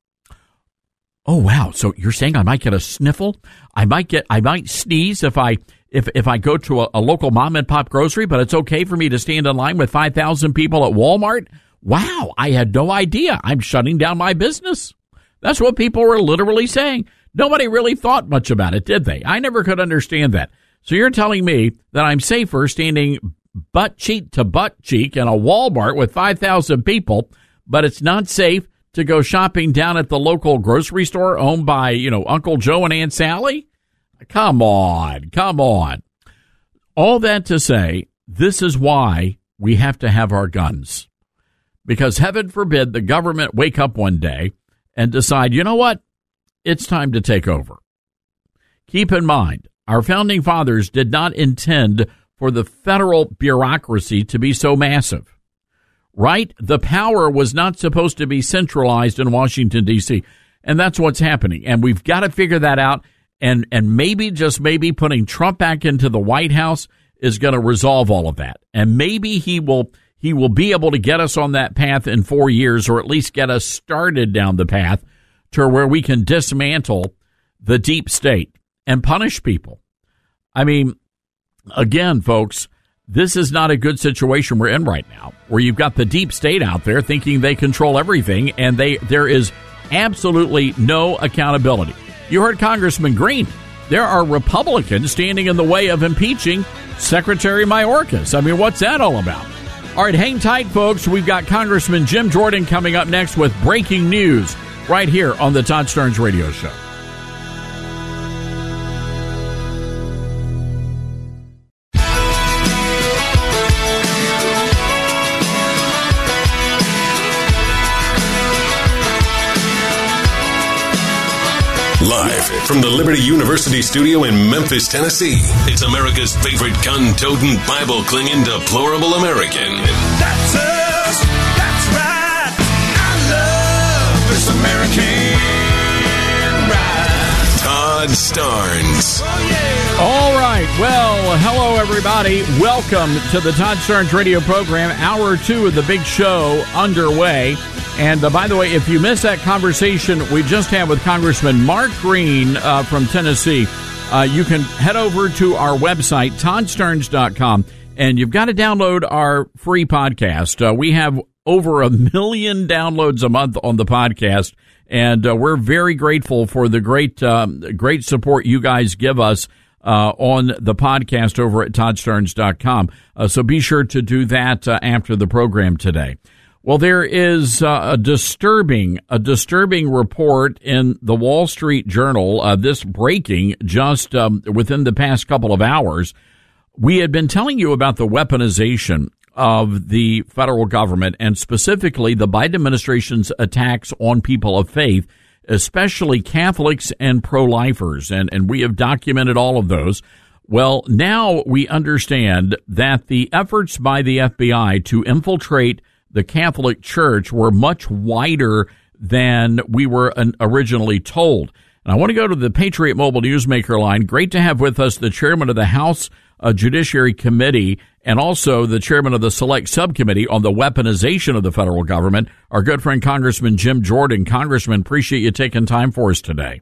S5: Oh, wow. So you're saying I might get a sniffle? I might get, I might sneeze if I, if, if I go to a, a local mom and pop grocery, but it's okay for me to stand in line with five thousand people at Walmart? Wow, I had no idea. I'm shutting down my business. That's what people were literally saying. Nobody really thought much about it, did they? I never could understand that. So you're telling me that I'm safer standing butt cheek to butt cheek in a Walmart with five thousand people, but it's not safe to go shopping down at the local grocery store owned by, you know, Uncle Joe and Aunt Sally? Come on, come on. All that to say, this is why we have to have our guns. Because heaven forbid the government wake up one day and decide, you know what? It's time to take over. Keep in mind, our founding fathers did not intend for the federal bureaucracy to be so massive, right? The power was not supposed to be centralized in Washington, D C, and that's what's happening. And we've got to figure that out. And, and maybe, just maybe, putting Trump back into the White House is going to resolve all of that. And maybe he will he will be able to get us on that path in four years, or at least get us started down the path to where we can dismantle the deep state and punish people. I mean, again, folks, this is not a good situation we're in right now, where you've got the deep state out there thinking they control everything, and they there is absolutely no accountability. You heard Congressman Green. There are Republicans standing in the way of impeaching Secretary Mayorkas. I mean, what's that all about? All right, hang tight, folks. We've got Congressman Jim Jordan coming up next with breaking news right here on the Todd Starnes Radio Show.
S3: Live from the Liberty University studio in Memphis, Tennessee, it's America's favorite gun-toting, Bible-clinging, deplorable American.
S4: That's us. That's right. I love this American ride.
S3: Todd Starnes.
S4: Oh, yeah.
S5: All right. Well, hello, everybody. Welcome to the Todd Starnes radio program. Hour two of the big show underway. And uh, by the way, if you missed that conversation we just had with Congressman Mark Green uh, from Tennessee, uh, you can head over to our website, todd starnes dot com, and you've got to download our free podcast. Uh, we have over a million downloads a month on the podcast, and uh, we're very grateful for the great, um, great support you guys give us uh, on the podcast over at todd starnes dot com. Uh, so be sure to do that uh, after the program today. Well, there is uh, a disturbing, a disturbing report in the Wall Street Journal. Uh, this breaking just um, within the past couple of hours. We had been telling you about the weaponization of the federal government, and specifically the Biden administration's attacks on people of faith, especially Catholics and pro-lifers, and and we have documented all of those. Well, now we understand that the efforts by the F B I to infiltrate the Catholic Church were much wider than we were originally told. And I want to go to the Patriot Mobile Newsmaker line. Great to have with us the chairman of the House uh, Judiciary Committee and also the chairman of the Select Subcommittee on the Weaponization of the Federal Government, our good friend Congressman Jim Jordan. Congressman, appreciate you taking time for us today.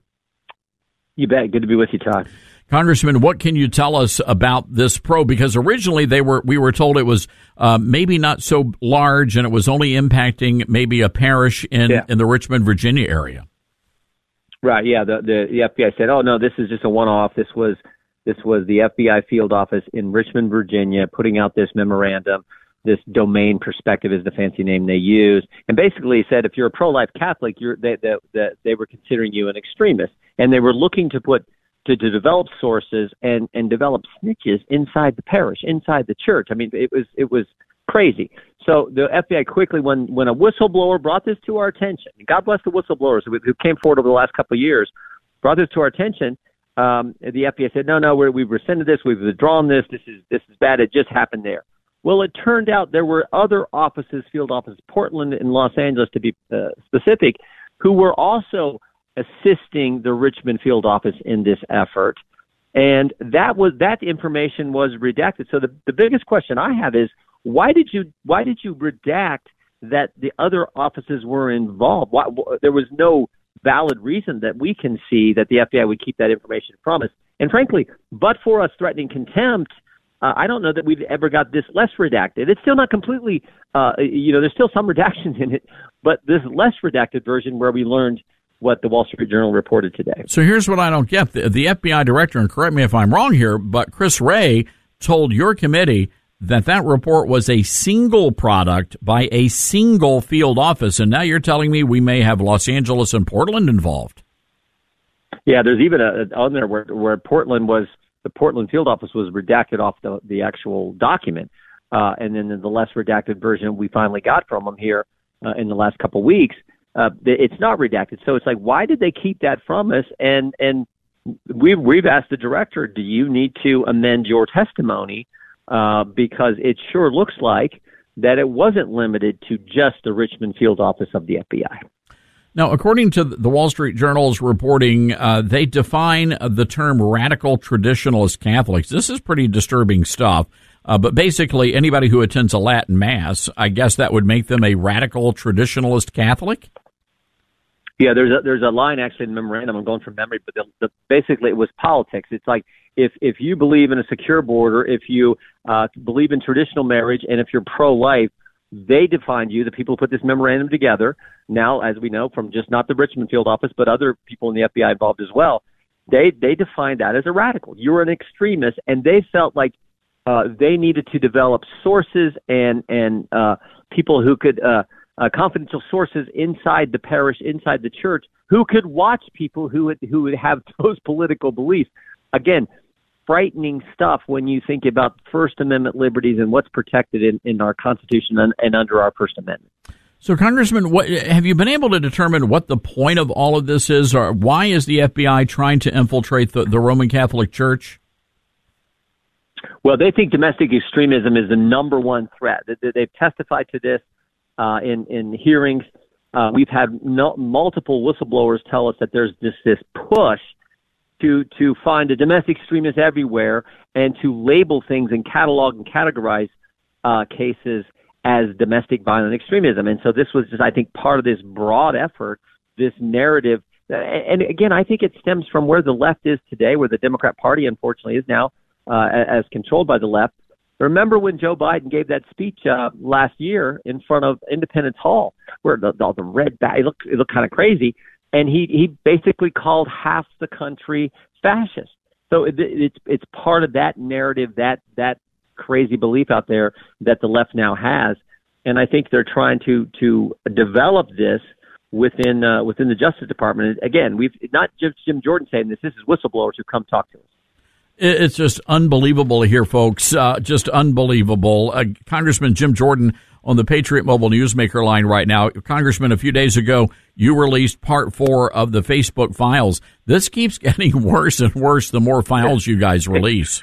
S13: You bet. Good to be with you, Todd.
S5: Congressman, what can you tell us about this probe? Because originally they were, we were told it was uh, maybe not so large, and it was only impacting maybe a parish in,
S13: yeah.
S5: in the Richmond, Virginia area.
S13: Right. Yeah. The, the the F B I said, "Oh no, this is just a one-off." This was this was the F B I field office in Richmond, Virginia, putting out this memorandum. This domain perspective is the fancy name they use, and basically said if you're a pro-life Catholic, you're they they, they, they were considering you an extremist, and they were looking to put. To, to develop sources and, and develop snitches inside the parish, inside the church. I mean, it was it was crazy. So the F B I quickly, when when a whistleblower brought this to our attention, God bless the whistleblowers who, who came forward over the last couple of years, brought this to our attention. Um, the F B I said, no, no, we're, we've rescinded this, we've withdrawn this. This is this is bad. It just happened there. Well, it turned out there were other offices, field offices, Portland and Los Angeles, to be uh, specific, who were also assisting the Richmond field office in this effort. And that was that information was redacted. So the, the biggest question I have is why did you why did you redact that the other offices were involved? Why, there was no valid reason that we can see that the F B I would keep that information from us. And frankly, but for us threatening contempt, uh, I don't know that we've ever got this less redacted. It's still not completely, uh, you know, there's still some redactions in it, but this less redacted version where we learned what the Wall Street Journal reported today.
S5: So here's what I don't get. The, the F B I director, and correct me if I'm wrong here, but Chris Wray told your committee that that report was a single product by a single field office. And now you're telling me we may have Los Angeles and Portland involved.
S13: Yeah, there's even a on there where, where Portland was, the Portland field office was redacted off the, the actual document. Uh, and then the less redacted version we finally got from them here uh, in the last couple of weeks. Uh, it's not redacted. So it's like, why did they keep that from us? And, and we've, we've asked the director, do you need to amend your testimony? Uh, because it sure looks like that it wasn't limited to just the Richmond field office of the F B I.
S5: Now, according to the Wall Street Journal's reporting, uh, they define the term radical traditionalist Catholics. This is pretty disturbing stuff. Uh, but basically, anybody who attends a Latin Mass, I guess that would make them a radical traditionalist Catholic?
S13: Yeah, there's a, there's a line actually in the memorandum. I'm going from memory, but the, the, basically it was politics. It's like if if you believe in a secure border, if you uh, believe in traditional marriage, and if you're pro-life, they defined you, the people who put this memorandum together. Now, as we know from just not the Richmond field office, but other people in the F B I involved as well, they they defined that as a radical. You're an extremist, and they felt like uh, they needed to develop sources and and uh, people who could. Uh, Uh, confidential sources inside the parish, inside the church, who could watch people who would, who would have those political beliefs. Again, frightening stuff when you think about First Amendment liberties and what's protected in, in our Constitution and, and under our First Amendment.
S5: So, Congressman, what, have you been able to determine what the point of all of this is, or why is the F B I trying to infiltrate the, the Roman Catholic Church?
S13: Well, they think domestic extremism is the number one threat. They've testified to this. Uh, in, in hearings, uh, we've had no, multiple whistleblowers tell us that there's just this push to to find a domestic extremist everywhere and to label things and catalog and categorize uh, cases as domestic violent extremism. And so this was just, I think, part of this broad effort, this narrative. And again, I think it stems from where the left is today, where the Democrat Party, unfortunately, is now uh, as controlled by the left. Remember when Joe Biden gave that speech uh, last year in front of Independence Hall, where the, the, the red bag, it looked, it looked kind of crazy, and he, he basically called half the country fascist. So it, it's it's part of that narrative, that that crazy belief out there that the left now has, and I think they're trying to to develop this within uh, within the Justice Department. Again, we've not just Jim Jordan saying this; this is whistleblowers who come talk to us.
S5: It's just unbelievable to hear, folks. Uh, just unbelievable. Uh, Congressman Jim Jordan on the Patriot Mobile Newsmaker line right now. Congressman, a few days ago, you released part four of the Facebook files. This keeps getting worse and worse the more files you guys release.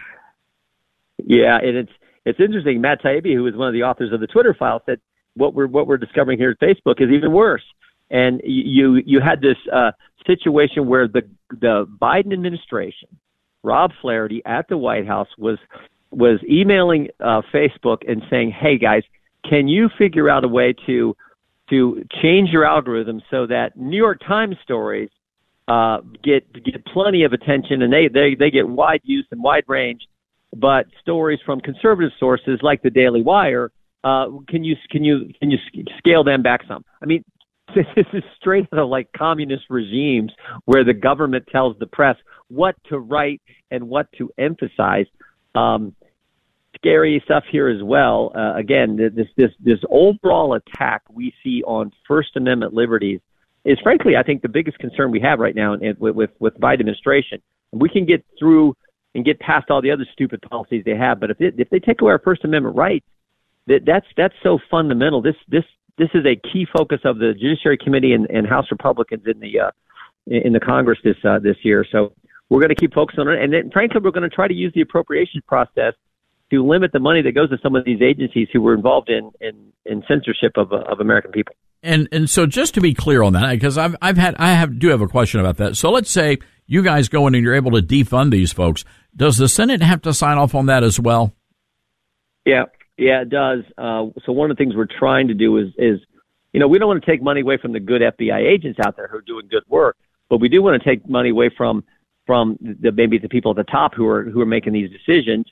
S13: Yeah, and it's it's interesting. Matt Taibbi, who is one of the authors of the Twitter file, said what we're what we're discovering here at Facebook is even worse. And you you had this uh, situation where the the Biden administration, Rob Flaherty at the White House was was emailing uh, Facebook and saying, "Hey guys, can you figure out a way to to change your algorithm so that New York Times stories uh, get get plenty of attention and they, they they get wide use and wide range, but stories from conservative sources like the Daily Wire, uh, can you can you can you scale them back some?" I mean, this is straight out of like communist regimes where the government tells the press what to write and what to emphasize. Um, scary stuff here as well. Uh, again, this this this overall attack we see on First Amendment liberties is, frankly, I think the biggest concern we have right now in, with, with with Biden administration. We can get through and get past all the other stupid policies they have, but if it, if they take away our First Amendment rights, that that's that's so fundamental. This this this is a key focus of the Judiciary Committee and, and House Republicans in the uh, in the Congress this uh, this year. So we're going to keep focusing on it. And then, frankly, we're going to try to use the appropriations process to limit the money that goes to some of these agencies who were involved in, in, in censorship of, of American people.
S5: And and so just to be clear on that, because I've I've had I have do have a question about that. So let's say you guys go in and you're able to defund these folks. Does the Senate have to sign off on that as well?
S13: Yeah, yeah, it does. Uh, so one of the things we're trying to do is is you know we don't want to take money away from the good F B I agents out there who are doing good work, but we do want to take money away from from the, maybe the people at the top who are who are making these decisions.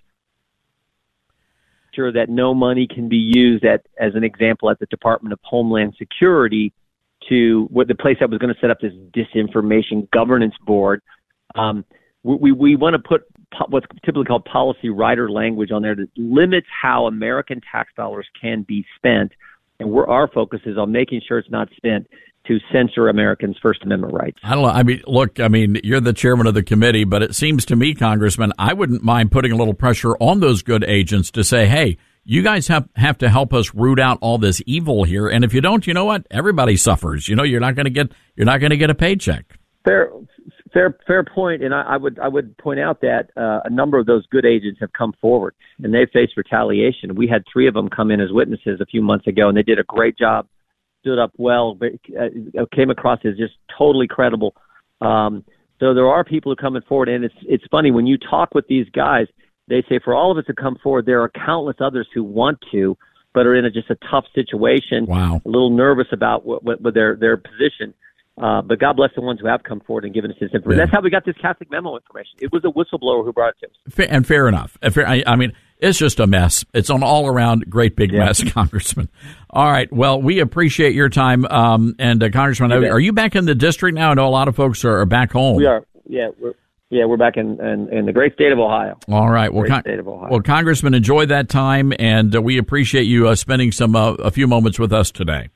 S13: Sure that no money can be used at, as an example, at the Department of Homeland Security to what the place that was going to set up this disinformation governance board. Um, we we, we want to put po- what's typically called policy rider language on there that limits how American tax dollars can be spent, and where our focus is on making sure it's not spent to censor Americans' First Amendment rights.
S5: I don't know. I mean, look, I mean, you're the chairman of the committee, but it seems to me, Congressman, I wouldn't mind putting a little pressure on those good agents to say, hey, you guys have, have to help us root out all this evil here. And if you don't, you know what? Everybody suffers. You know, you're not going to get you're not going to get a paycheck.
S13: Fair, Fair, fair point, and I, I would I would point out that uh, a number of those good agents have come forward, and they faced retaliation. We had three of them come in as witnesses a few months ago, and they did a great job, stood up well, but uh, came across as just totally credible. Um, so there are people who are coming forward, and it's it's funny when you talk with these guys, they say for all of us to come forward, there are countless others who want to, but are in a, just a tough situation.
S5: Wow,
S13: a little nervous about what, what, what their their position. Uh, but God bless the ones who have come forward and given us this information. Yeah. That's how we got this Catholic memo information. It was a whistleblower who brought it to us.
S5: And fair enough. Fair, I, I mean, it's just a mess. It's an all-around great big yeah. mess, Congressman. All right. Well, we appreciate your time. Um, and, uh, Congressman, you are you back in the district now? I know a lot of folks are, are back home.
S13: We are. Yeah, we're, yeah, we're back in, in, in the great state of Ohio.
S5: All right. Well, Con- state of Ohio. Well, Congressman, enjoy that time, and uh, we appreciate you uh, spending some uh, a few moments with us today.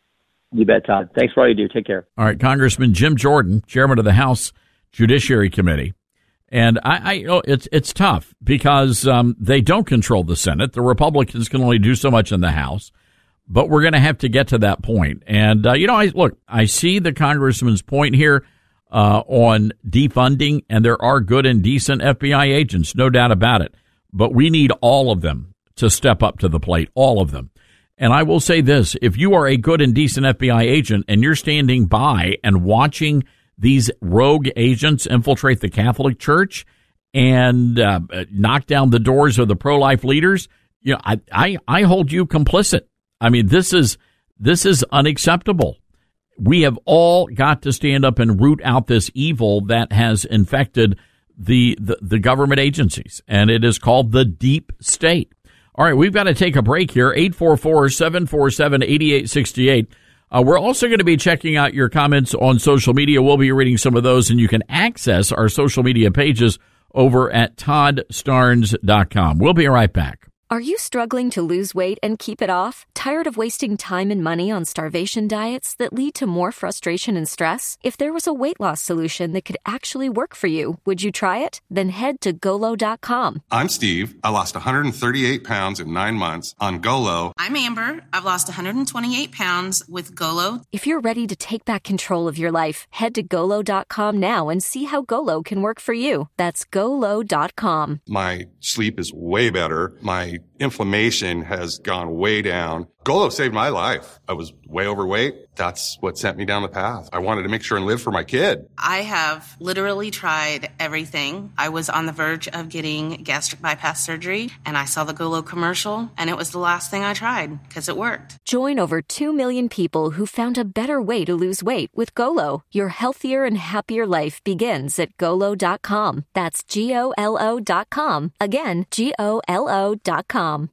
S13: You bet, Todd. Thanks for all you do. Take care.
S5: All right, Congressman Jim Jordan, chairman of the House Judiciary Committee. And I, I you know, it's it's tough because um, they don't control the Senate. The Republicans can only do so much in the House. But we're going to have to get to that point. And, uh, you know, I look, I see the congressman's point here uh, on defunding, and there are good and decent F B I agents, no doubt about it. But we need all of them to step up to the plate, all of them. And I will say this, if you are a good and decent F B I agent and you're standing by and watching these rogue agents infiltrate the Catholic Church and uh, knock down the doors of the pro-life leaders, you know, I, I, I hold you complicit. I mean, this is this is unacceptable. We have all got to stand up and root out this evil that has infected the, the, the government agencies, and it is called the deep state. All right, we've got to take a break here, eight four four, seven four seven, eight eight six eight. Uh, we're also going to be checking out your comments on social media. We'll be reading some of those, and you can access our social media pages over at todd starnes dot com. We'll be right back.
S14: Are you struggling to lose weight and keep it off? Tired of wasting time and money on starvation diets that lead to more frustration and stress? If there was a weight loss solution that could actually work for you, would you try it? Then head to Golo dot com.
S15: I'm Steve. I lost one hundred thirty-eight pounds in nine months on Golo.
S16: I'm Amber. I've lost one hundred twenty-eight pounds with Golo.
S14: If you're ready to take back control of your life, head to Golo dot com now and see how Golo can work for you. That's Golo dot com.
S15: My sleep is way better. My inflammation has gone way down. Golo saved my life. I was way overweight. That's what sent me down the path. I wanted to make sure and live for my kid.
S16: I have literally tried everything. I was on the verge of getting gastric bypass surgery, and I saw the Golo commercial, and it was the last thing I tried because it worked.
S14: Join over two million people who found a better way to lose weight with Golo. Your healthier and happier life begins at Golo dot com. That's G O L O dot com. Again, G O L O dot com.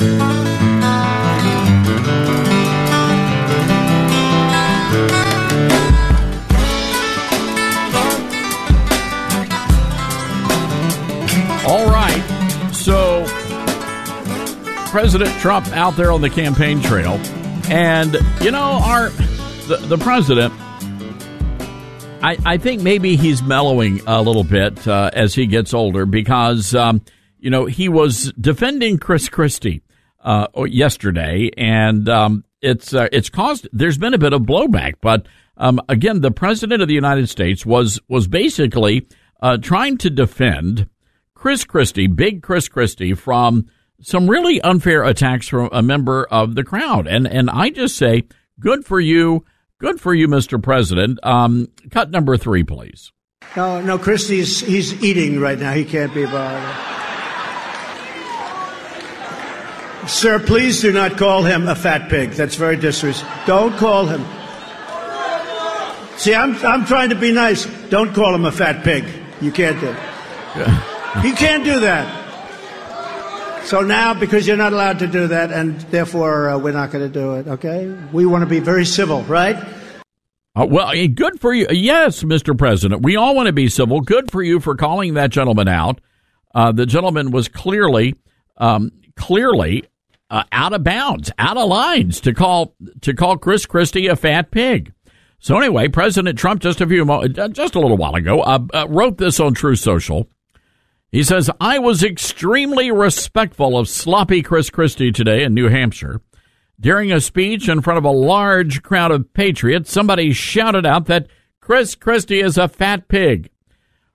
S5: All right, so President Trump out there on the campaign trail, and, you know, our the, the president, I, I think maybe he's mellowing a little bit uh, as he gets older because, um, you know, he was defending Chris Christie uh, yesterday, and um, it's uh, it's caused, there's been a bit of blowback, but um, again, the president of the United States was, was basically uh, trying to defend Chris Christie, big Chris Christie, from some really unfair attacks from a member of the crowd. And and I just say, good for you. Good for you, Mister President. Um, cut number three, please.
S17: No, no, Christie's, he's eating right now. He can't be bothered. Sir, please do not call him a fat pig. That's very disrespectful. Don't call him. See, I'm, I'm trying to be nice. Don't call him a fat pig. You can't do it. Yeah. You can't do that. So now, because you're not allowed to do that, and therefore uh, we're not going to do it, okay? We want to be very civil, right?
S5: Uh, well, good for you. Yes, Mister President. We all want to be civil. Good for you for calling that gentleman out. Uh, the gentleman was clearly, um, clearly uh, out of bounds, out of lines to call to call Chris Christie a fat pig. So anyway, President Trump just a few mo- just a little while ago uh, uh, wrote this on Truth Social. He says, I was extremely respectful of sloppy Chris Christie today in New Hampshire. During a speech in front of a large crowd of patriots, somebody shouted out that Chris Christie is a fat pig.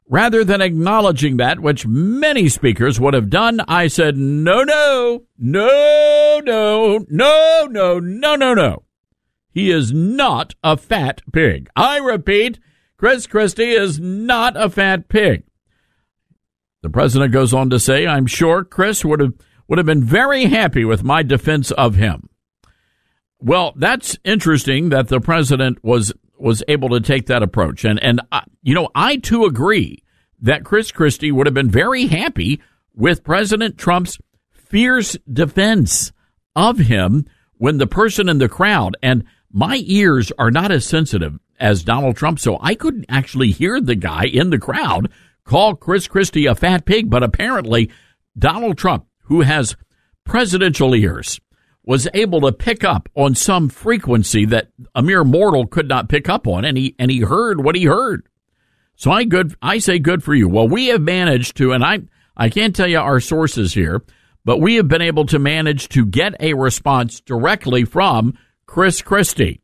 S5: Rather than acknowledging that, which many speakers would have done, I said, no, no, no, no, no, no, no, no, no. He is not a fat pig. I repeat, Chris Christie is not a fat pig. The president goes on to say, I'm sure Chris would have would have been very happy with my defense of him. Well, that's interesting that the president was was able to take that approach. And, and uh, you know, I, too, agree that Chris Christie would have been very happy with President Trump's fierce defense of him when the person in the crowd, and my ears are not as sensitive as Donald Trump, so I couldn't actually hear the guy in the crowd call Chris Christie a fat pig. But apparently Donald Trump, who has presidential ears, was able to pick up on some frequency that a mere mortal could not pick up on, and he and he heard what he heard. So I good I say good for you. Well, we have managed to, and I I can't tell you our sources here, but we have been able to manage to get a response directly from Chris Christie.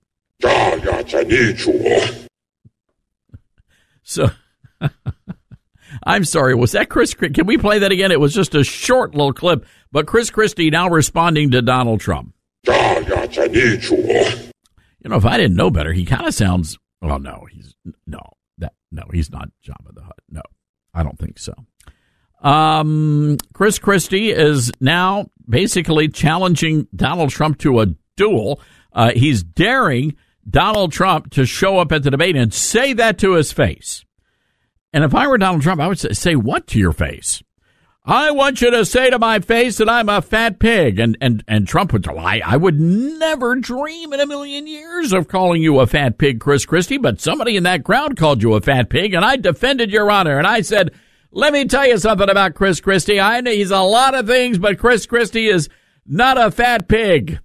S5: So I'm sorry, was that Chris? Can we play that again? It was just a short little clip, but Chris Christie now responding to Donald Trump. You know, if I didn't know better, he kind of sounds, well, no, he's, no, that, no, he's not Jabba the Hutt. No, I don't think so. Um, Chris Christie is now basically challenging Donald Trump to a duel. Uh, he's daring Donald Trump to show up at the debate and say that to his face. And if I were Donald Trump, I would say, say what to your face? I want you to say to my face that I'm a fat pig. And and, and Trump would lie. I would never dream in a million years of calling you a fat pig, Chris Christie. But somebody in that crowd called you a fat pig, and I defended your honor. And I said, let me tell you something about Chris Christie. I know he's a lot of things, but Chris Christie is not a fat pig.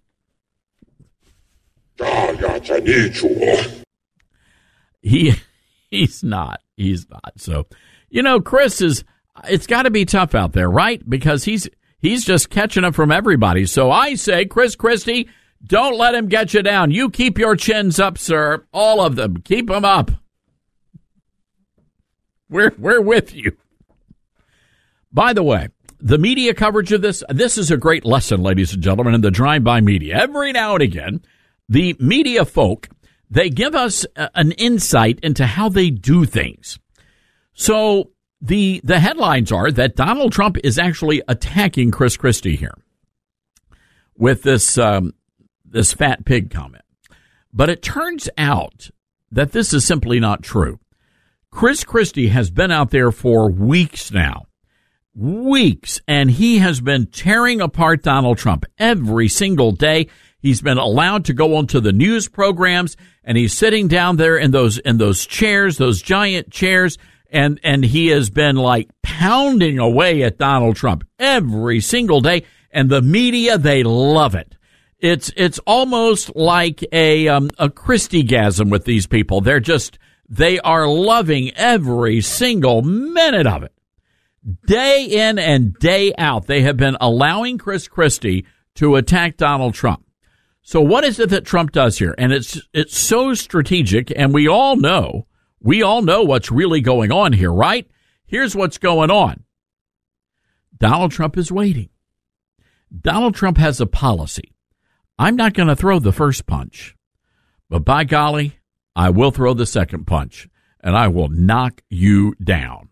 S5: He he's not. He's not. So, you know, Chris is, it's got to be tough out there, right? Because he's he's just catching up from everybody. So I say, Chris Christie, don't let him get you down. You keep your chins up, sir. All of them. Keep them up. We're we're with you. By the way, the media coverage of this, this is a great lesson, ladies and gentlemen, in the drive-by media. Every now and again, the media folk, they give us an insight into how they do things. So the the headlines are that Donald Trump is actually attacking Chris Christie here with this um, this fat pig comment. But it turns out that this is simply not true. Chris Christie has been out there for weeks now. Weeks, and he has been tearing apart Donald Trump every single day. He's been allowed to go onto the news programs, and he's sitting down there in those in those chairs, those giant chairs, and and he has been like pounding away at Donald Trump every single day. And the media, they love it. It's it's almost like a um, a Christie-gasm with these people. They're just they are loving every single minute of it. Day in and day out, they have been allowing Chris Christie to attack Donald Trump. So what is it that Trump does here? And it's it's so strategic, and we all know, we all know what's really going on here, right? Here's what's going on. Donald Trump is waiting. Donald Trump has a policy. I'm not going to throw the first punch, but by golly, I will throw the second punch, and I will knock you down.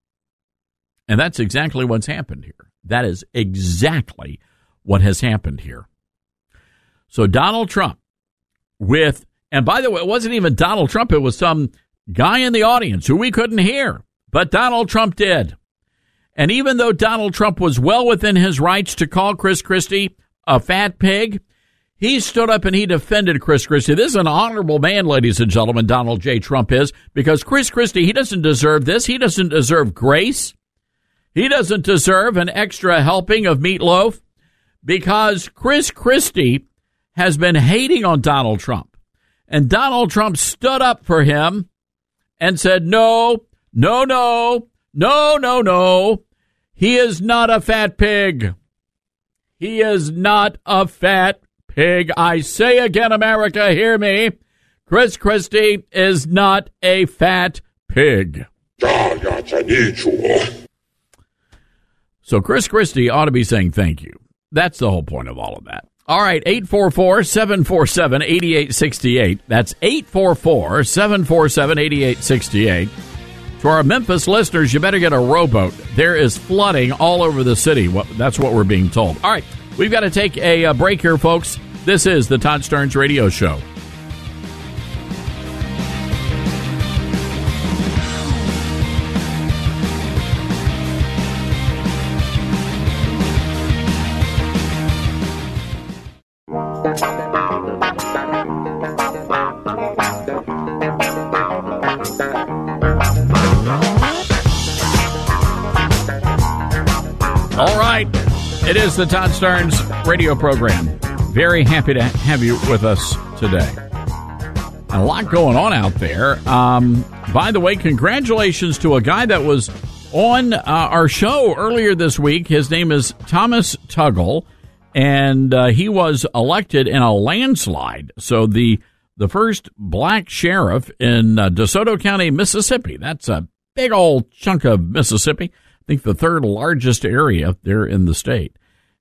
S5: And that's exactly what's happened here. That is exactly what has happened here. So Donald Trump with, and by the way, it wasn't even Donald Trump. It was some guy in the audience who we couldn't hear, but Donald Trump did. And even though Donald Trump was well within his rights to call Chris Christie a fat pig, he stood up and he defended Chris Christie. This is an honorable man, ladies and gentlemen, Donald J. Trump is, because Chris Christie, he doesn't deserve this. He doesn't deserve grace. He doesn't deserve an extra helping of meatloaf, because Chris Christie has been hating on Donald Trump. And Donald Trump stood up for him and said, no, no, no, no, no, no. He is not a fat pig. He is not a fat pig. I say again, America, hear me. Chris Christie is not a fat pig.
S18: much I need you.
S5: So Chris Christie ought to be saying thank you. That's the whole point of all of that. All right, eight four four, seven four seven, eight eight six eight. That's eight four four, seven four seven, eight eight six eight. To our Memphis listeners, you better get a rowboat. There is flooding all over the city. That's what we're being told. All right, we've got to take a break here, folks. This is the Todd Starnes Radio Show. All right, it is the Todd Starnes radio program. Very happy to have you with us today. A lot going on out there. Um, by the way, congratulations to a guy that was on uh, our show earlier this week. His name is Thomas Tuggle, and uh, he was elected in a landslide. So the the first black sheriff in uh, DeSoto County, Mississippi. That's a big old chunk of Mississippi. I think the third largest area there in the state.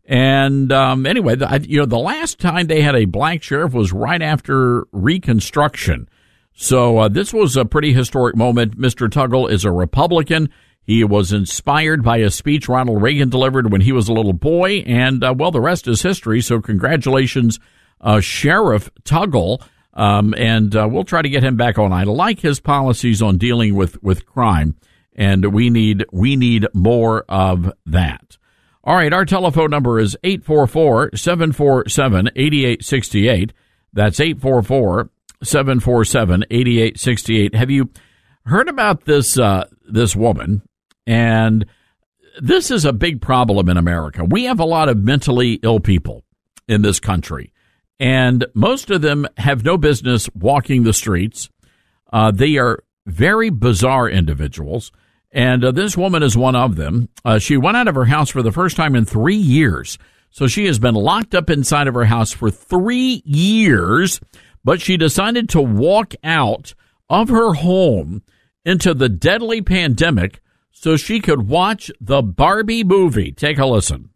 S5: And um, anyway, the, you know, the last time they had a black sheriff was right after Reconstruction. So uh, this was a pretty historic moment. Mister Tuggle is a Republican. He was inspired by a speech Ronald Reagan delivered when he was a little boy. And, uh, well, the rest is history. So congratulations, uh, Sheriff Tuggle. Um, and uh, we'll try to get him back on. I like his policies on dealing with, with crime. And we need we need more of that. All right, our telephone number is eight four four, seven four seven, eight eight six eight. That's eight four four, seven four seven, eight eight six eight. Have you heard about this uh, this woman? And this is a big problem in America. We have a lot of mentally ill people in this country, and most of them have no business walking the streets. Uh, they are very bizarre individuals. And uh, this woman is one of them. Uh, she went out of her house for the first time in three years. So she has been locked up inside of her house for three years, but she decided to walk out of her home into the deadly pandemic so she could watch the Barbie movie. Take a listen.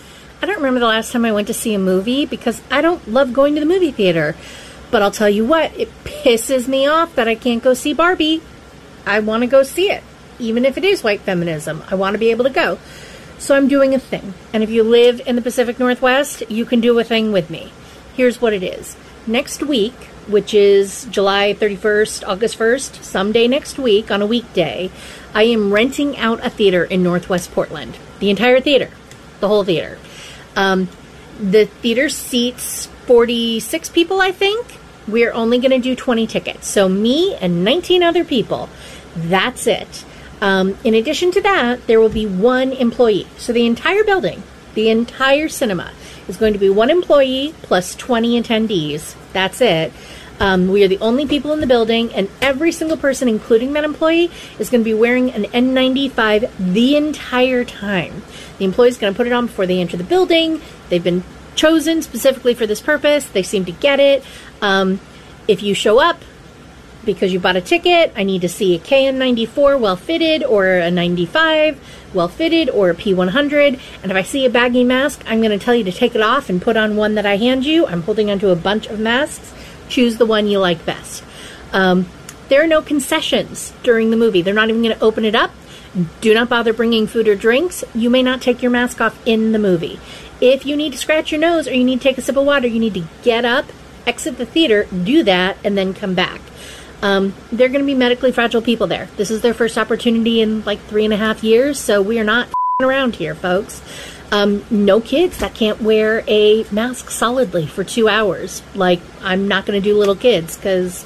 S19: I don't remember the last time I went to see a movie because I don't love going to the movie theater. But I'll tell you what, it pisses me off that I can't go see Barbie. I want to go see it. Even if it is white feminism, I want to be able to go. So I'm doing a thing. And if you live in the Pacific Northwest, you can do a thing with me. Here's what it is. Next week, which is July thirty-first, August first, someday next week on a weekday, I am renting out a theater in Northwest Portland. The entire theater. The whole theater. Um, the theater seats forty-six people, I think. We're only going to do twenty tickets. So me and nineteen other people. That's it. Um, in addition to that, there will be one employee. So the entire building, the entire cinema, is going to be one employee plus twenty attendees. That's it. Um, we are the only people in the building, and every single person, including that employee, is going to be wearing an N ninety-five the entire time. The employee is going to put it on before they enter the building. They've been chosen specifically for this purpose. They seem to get it. Um, if you show up because you bought a ticket, I need to see a K N ninety-four well-fitted or a ninety-five well-fitted or a P one hundred. And if I see a baggy mask, I'm going to tell you to take it off and put on one that I hand you. I'm holding onto a bunch of masks. Choose the one you like best. Um, there are no concessions during the movie. They're not even going to open it up. Do not bother bringing food or drinks. You may not take your mask off in the movie. If you need to scratch your nose or you need to take a sip of water, you need to get up, exit the theater, do that, and then come back. Um, they're going to be medically fragile people there. This is their first opportunity in like three and a half years, so we are not f***ing around here, folks. Um, no kids that can't wear a mask solidly for two hours. Like, I'm not going to do little kids because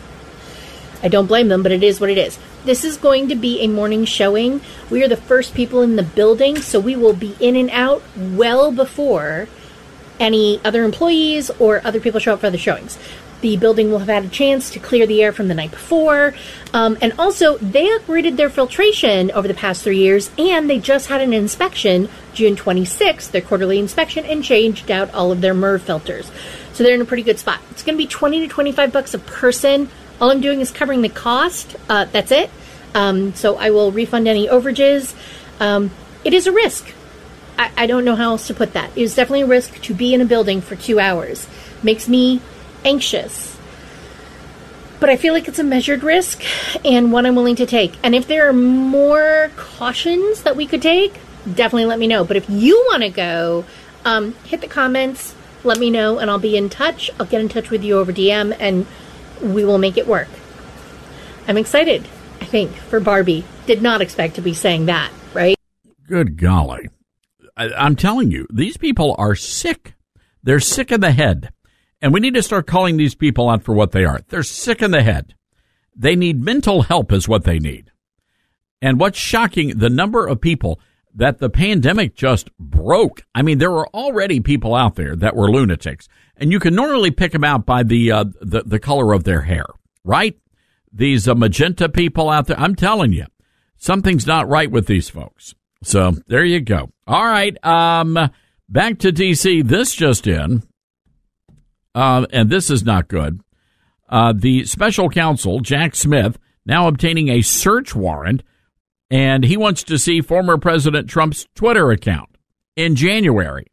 S19: I don't blame them, but it is what it is. This is going to be a morning showing. We are the first people in the building, so we will be in and out well before any other employees or other people show up for the showings. The building will have had a chance to clear the air from the night before. Um, and also, they upgraded their filtration over the past three years, and they just had an inspection, June twenty-sixth, their quarterly inspection, and changed out all of their M R V filters. So they're in a pretty good spot. It's going to be twenty to twenty-five bucks a person. All I'm doing is covering the cost. Uh, that's it. Um, so I will refund any overages. Um, it is a risk. I, I don't know how else to put that. It is definitely a risk to be in a building for two hours. Makes me anxious. But I feel like it's a measured risk and one I'm willing to take. And if there are more cautions that we could take, definitely let me know. But if you want to go, um, hit the comments, let me know, and I'll be in touch. I'll get in touch with you over D M, and we will make it work. I'm excited, I think, for Barbie. Did not expect to be saying that, right?
S5: Good golly. I, I'm telling you, these people are sick. They're sick in the head. And we need to start calling these people out for what they are. They're sick in the head. They need mental help is what they need. And what's shocking, the number of people that the pandemic just broke. I mean, there were already people out there that were lunatics. And you can normally pick them out by the uh, the, the color of their hair, right? These uh, magenta people out there, I'm telling you, something's not right with these folks. So there you go. All right, um, back to D C. This just in. Uh, and this is not good. Uh, the special counsel, Jack Smith, now obtaining a search warrant, and he wants to see former President Trump's Twitter account in January.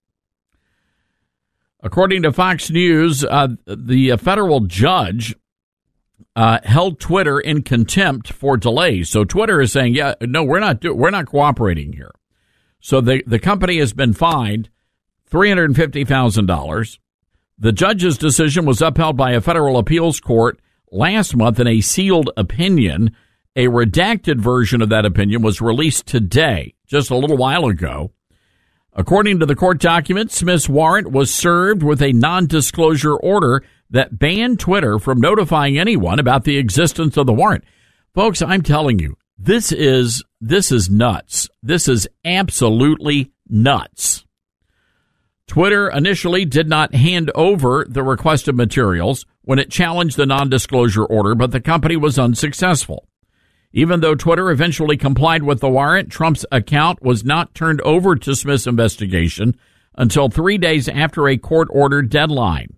S5: According to Fox News, uh, the federal judge uh, held Twitter in contempt for delays. So Twitter is saying, yeah, no, we're not do- we're not cooperating here. So the, the company has been fined three hundred fifty thousand dollars. The judge's decision was upheld by a federal appeals court last month in a sealed opinion. A redacted version of that opinion was released today, just a little while ago. According to the court documents, Smith's warrant was served with a non-disclosure order that banned Twitter from notifying anyone about the existence of the warrant. Folks, I'm telling you, this is this is nuts. This is absolutely nuts. Twitter initially did not hand over the requested materials when it challenged the non-disclosure order, but the company was unsuccessful. Even though Twitter eventually complied with the warrant, Trump's account was not turned over to Smith's investigation until three days after a court-ordered deadline.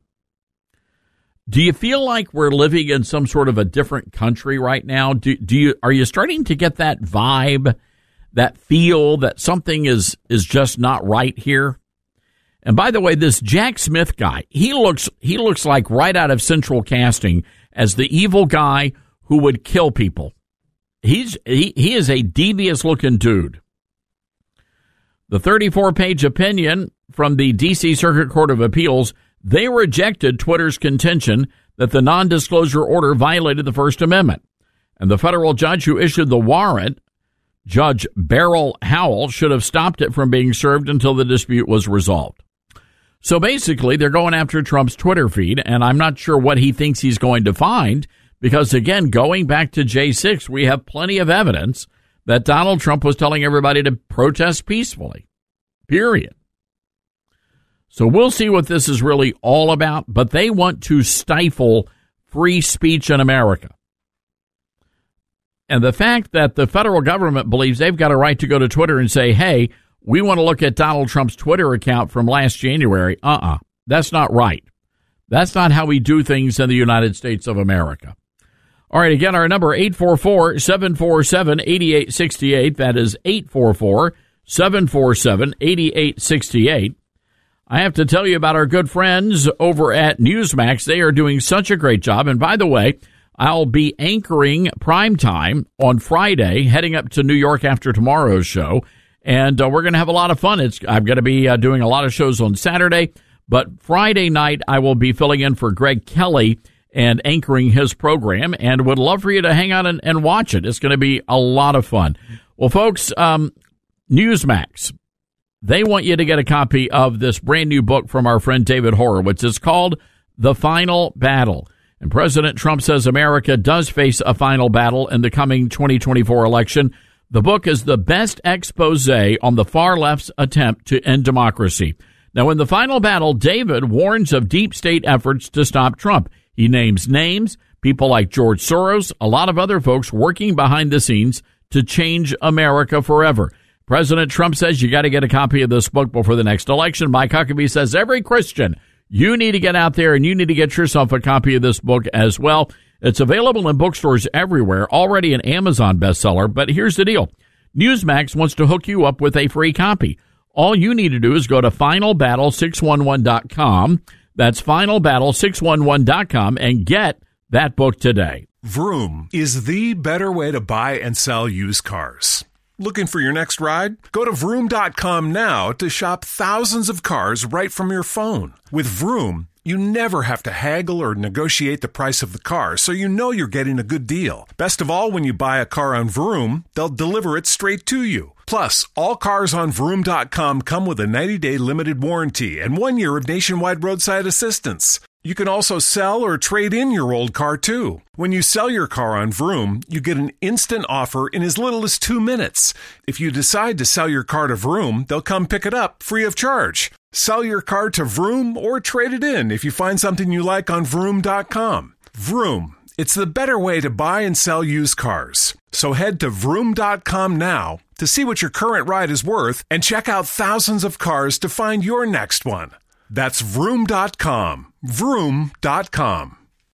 S5: Do you feel like we're living in some sort of a different country right now? Do, do you are you starting to get that vibe, that feel that something is is just not right here? And by the way, this Jack Smith guy, he looks he looks like right out of Central Casting as the evil guy who would kill people. He's he, he is a devious looking dude. The thirty-four page opinion from the D C Circuit Court of Appeals, they rejected Twitter's contention that the non-disclosure order violated the First Amendment. And the federal judge who issued the warrant, Judge Beryl Howell, should have stopped it from being served until the dispute was resolved. So basically, they're going after Trump's Twitter feed, and I'm not sure what he thinks he's going to find, because, again, going back to J six, we have plenty of evidence that Donald Trump was telling everybody to protest peacefully, period. So we'll see what this is really all about, but they want to stifle free speech in America. And the fact that the federal government believes they've got a right to go to Twitter and say, hey, we want to look at Donald Trump's Twitter account from last January. Uh-uh. That's not right. That's not how we do things in the United States of America. All right, again, our number, eight four four, seven four seven, eight eight six eight. That is eight four four, seven four seven, eight eight six eight. I have to tell you about our good friends over at Newsmax. They are doing such a great job. And by the way, I'll be anchoring Primetime on Friday, heading up to New York after tomorrow's show. And uh, we're going to have a lot of fun. It's I'm going to be uh, doing a lot of shows on Saturday, but Friday night I will be filling in for Greg Kelly and anchoring his program, and would love for you to hang out and, and watch it. It's going to be a lot of fun. Well, folks, um, Newsmax, they want you to get a copy of this brand new book from our friend David Horowitz. It's called The Final Battle. And President Trump says America does face a final battle in the coming twenty twenty-four election. The book is the best expose on the far left's attempt to end democracy. Now, in The Final Battle, David warns of deep state efforts to stop Trump. He names names, people like George Soros, a lot of other folks working behind the scenes to change America forever. President Trump says you got to get a copy of this book before the next election. Mike Huckabee says every Christian, you need to get out there and you need to get yourself a copy of this book as well. It's available in bookstores everywhere, already an Amazon bestseller. But here's the deal. Newsmax wants to hook you up with a free copy. All you need to do is go to final battle six one one dot com. That's final battle six one one dot com and get that book today.
S1: Vroom is the better way to buy and sell used cars. Looking for your next ride? Go to vroom dot com now to shop thousands of cars right from your phone. With Vroom, you never have to haggle or negotiate the price of the car, so you know you're getting a good deal. Best of all, when you buy a car on Vroom, they'll deliver it straight to you. Plus, all cars on vroom dot com come with a ninety-day limited warranty and one year of nationwide roadside assistance. You can also sell or trade in your old car, too. When you sell your car on Vroom, you get an instant offer in as little as two minutes. If you decide to sell your car to Vroom, they'll come pick it up free of charge. Sell your car to Vroom or trade it in if you find something you like on vroom dot com. Vroom, it's the better way to buy and sell used cars. So head to vroom dot com now to see what your current ride is worth and check out thousands of cars to find your next one. That's vroom dot com. vroom dot com.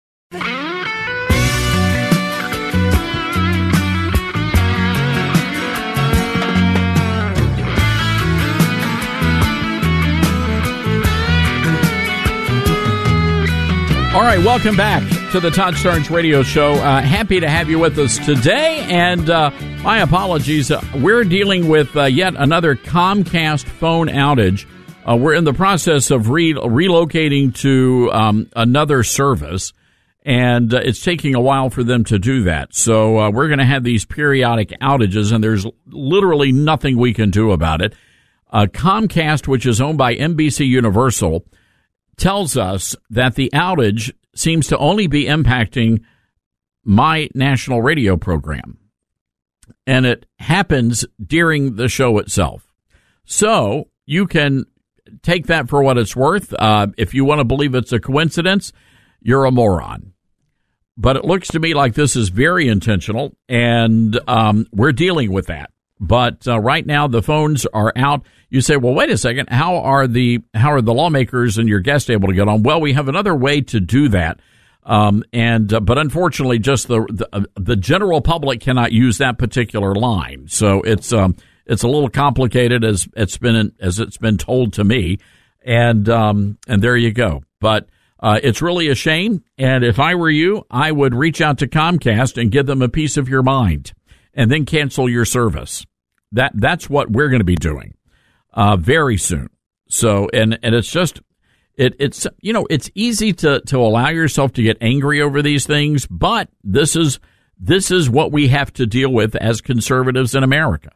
S5: All right, welcome back to the Todd Starnes Radio Show. Uh, happy to have you with us today, and uh, my apologies. Uh, we're dealing with uh, yet another Comcast phone outage. Uh, we're in the process of re- relocating to um, another service, and uh, it's taking a while for them to do that. So uh, we're going to have these periodic outages, and there's literally nothing we can do about it. Uh, Comcast, which is owned by N B C Universal, tells us that the outage seems to only be impacting my national radio program, and it happens during the show itself. So you can take that for what it's worth. Uh, if you want to believe it's a coincidence, you're a moron. But it looks to me like this is very intentional, and um, we're dealing with that. But uh, right now the phones are out. You say, well, wait a second. How are the how are the lawmakers and your guests able to get on? Well, we have another way to do that. Um, and uh, but unfortunately, just the, the uh, the general public cannot use that particular line. So it's um it's a little complicated as it's been as it's been told to me. And um and there you go. But uh, it's really a shame. And if I were you, I would reach out to Comcast and give them a piece of your mind, and then cancel your service. That that's what we're going to be doing uh, very soon. So, and, and it's just, it it's, you know, it's easy to, to allow yourself to get angry over these things, but this is, this is what we have to deal with as conservatives in America.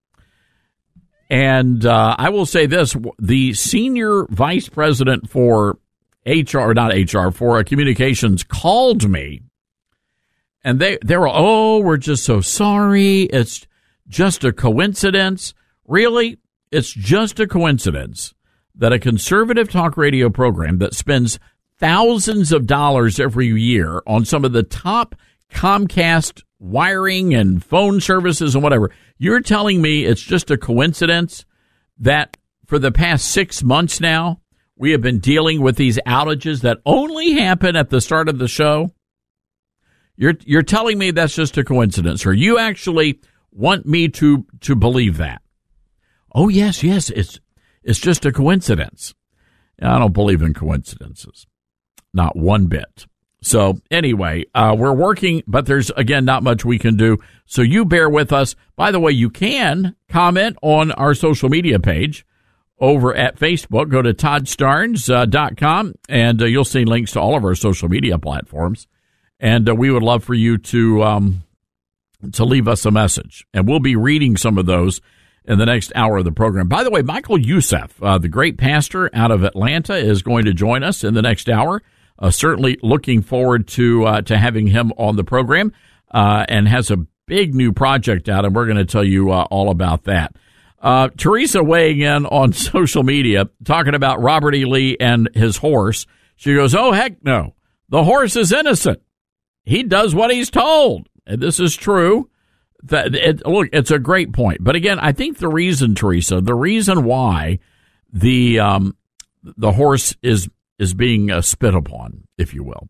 S5: And uh, I will say this, the senior vice president for H R, not H R, for communications called me, and they, they were, oh, we're just so sorry. It's just a coincidence. Really? It's just a coincidence that a conservative talk radio program that spends thousands of dollars every year on some of the top Comcast wiring and phone services and whatever, you're telling me it's just a coincidence that for the past six months now, we have been dealing with these outages that only happen at the start of the show? You're you're telling me that's just a coincidence, or you actually want me to to believe that? Oh yes, yes, it's it's just a coincidence. I don't believe in coincidences, not one bit. So anyway, uh, we're working, but there's again not much we can do. So you bear with us. By the way, you can comment on our social media page over at Facebook. Go to todd starnes dot com, and uh, you'll see links to all of our social media platforms. And uh, we would love for you to um, to leave us a message. And we'll be reading some of those in the next hour of the program. By the way, Michael Youssef, uh, the great pastor out of Atlanta, is going to join us in the next hour. Uh, certainly looking forward to uh, to having him on the program, uh, and has a big new project out, and we're going to tell you uh, all about that. Uh, Teresa weighing in on social media, talking about Robert E. Lee and his horse. She goes, oh, heck no. The horse is innocent. He does what he's told. And this is true. That it, look, it's a great point. But again, I think the reason, Teresa, the reason why the um, the horse is is being uh, spit upon, if you will,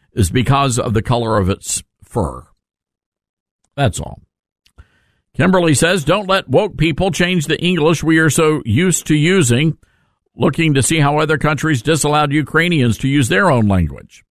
S5: is because of the color of its fur. That's all. Kimberly says, don't let woke people change the English we are so used to using, looking to see how other countries disallowed Ukrainians to use their own language.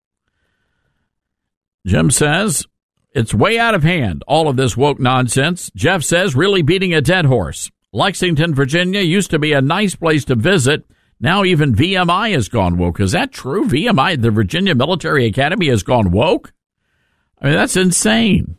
S5: Jim says, it's way out of hand, all of this woke nonsense. Jeff says, really beating a dead horse. Lexington, Virginia used to be a nice place to visit. Now even V M I has gone woke. Is that true? V M I, the Virginia Military Academy, has gone woke? I mean, that's insane.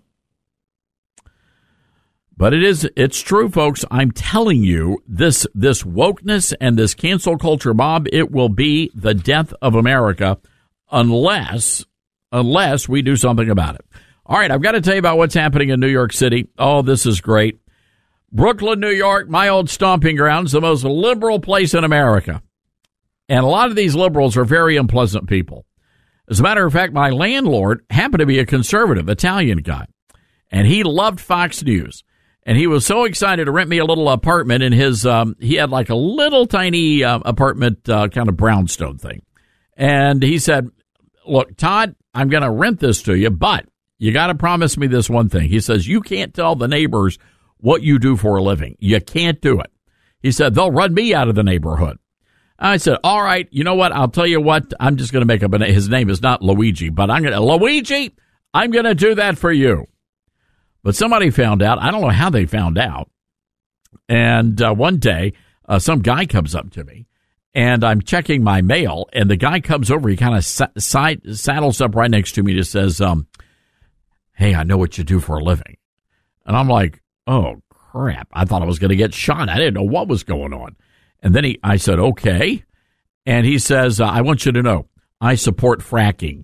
S5: But it is, it's true, folks. I'm telling you, this, this wokeness and this cancel culture mob, it will be the death of America unless, unless we do something about it. All right, I've got to tell you about what's happening in New York City. Oh, this is great. Brooklyn, New York, my old stomping grounds, the most liberal place in America. And a lot of these liberals are very unpleasant people. As a matter of fact, my landlord happened to be a conservative Italian guy, and he loved Fox News. And he was so excited to rent me a little apartment in his, um, he had like a little tiny uh, apartment, uh, kind of brownstone thing. And he said, look, Todd, I'm going to rent this to you, but you got to promise me this one thing. He says, you can't tell the neighbors what you do for a living. You can't do it. He said, they'll run me out of the neighborhood. I said, all right, you know what? I'll tell you what. I'm just going to make up a name. His name is not Luigi, but I'm going to, Luigi, I'm going to do that for you. But somebody found out. I don't know how they found out. And uh, one day, uh, some guy comes up to me, and I'm checking my mail, and the guy comes over. He kind of sa- side, saddles up right next to me and just says, um, hey, I know what you do for a living. And I'm like, oh, crap. I thought I was going to get shot. I didn't know what was going on. And then he, I said, okay. And he says, uh, I want you to know, I support fracking.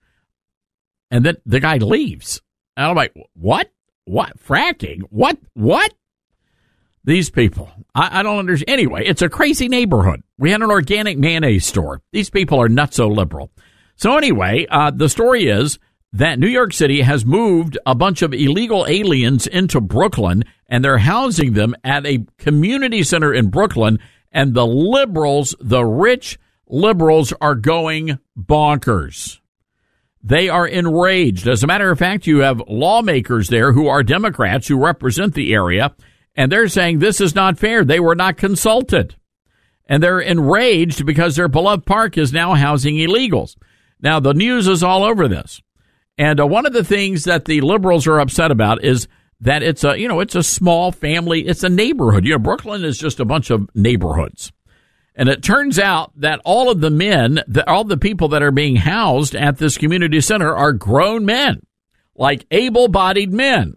S5: And then the guy leaves. And I'm like, what? What? Fracking? What? What? These people, I, I don't understand. Anyway, it's a crazy neighborhood. We had an organic mayonnaise store. These people are not so liberal. So anyway, uh, the story is that New York City has moved a bunch of illegal aliens into Brooklyn, and they're housing them at a community center in Brooklyn, and the liberals, the rich liberals, are going bonkers. They are enraged. As a matter of fact, you have lawmakers there who are Democrats who represent the area, and they're saying this is not fair. They were not consulted. And they're enraged because their beloved park is now housing illegals. Now, the news is all over this. And uh, one of the things that the liberals are upset about is that it's a, you know, it's a small family. It's a neighborhood. You know, Brooklyn is just a bunch of neighborhoods. And it turns out that all of the men, the, all the people that are being housed at this community center are grown men, like able-bodied men.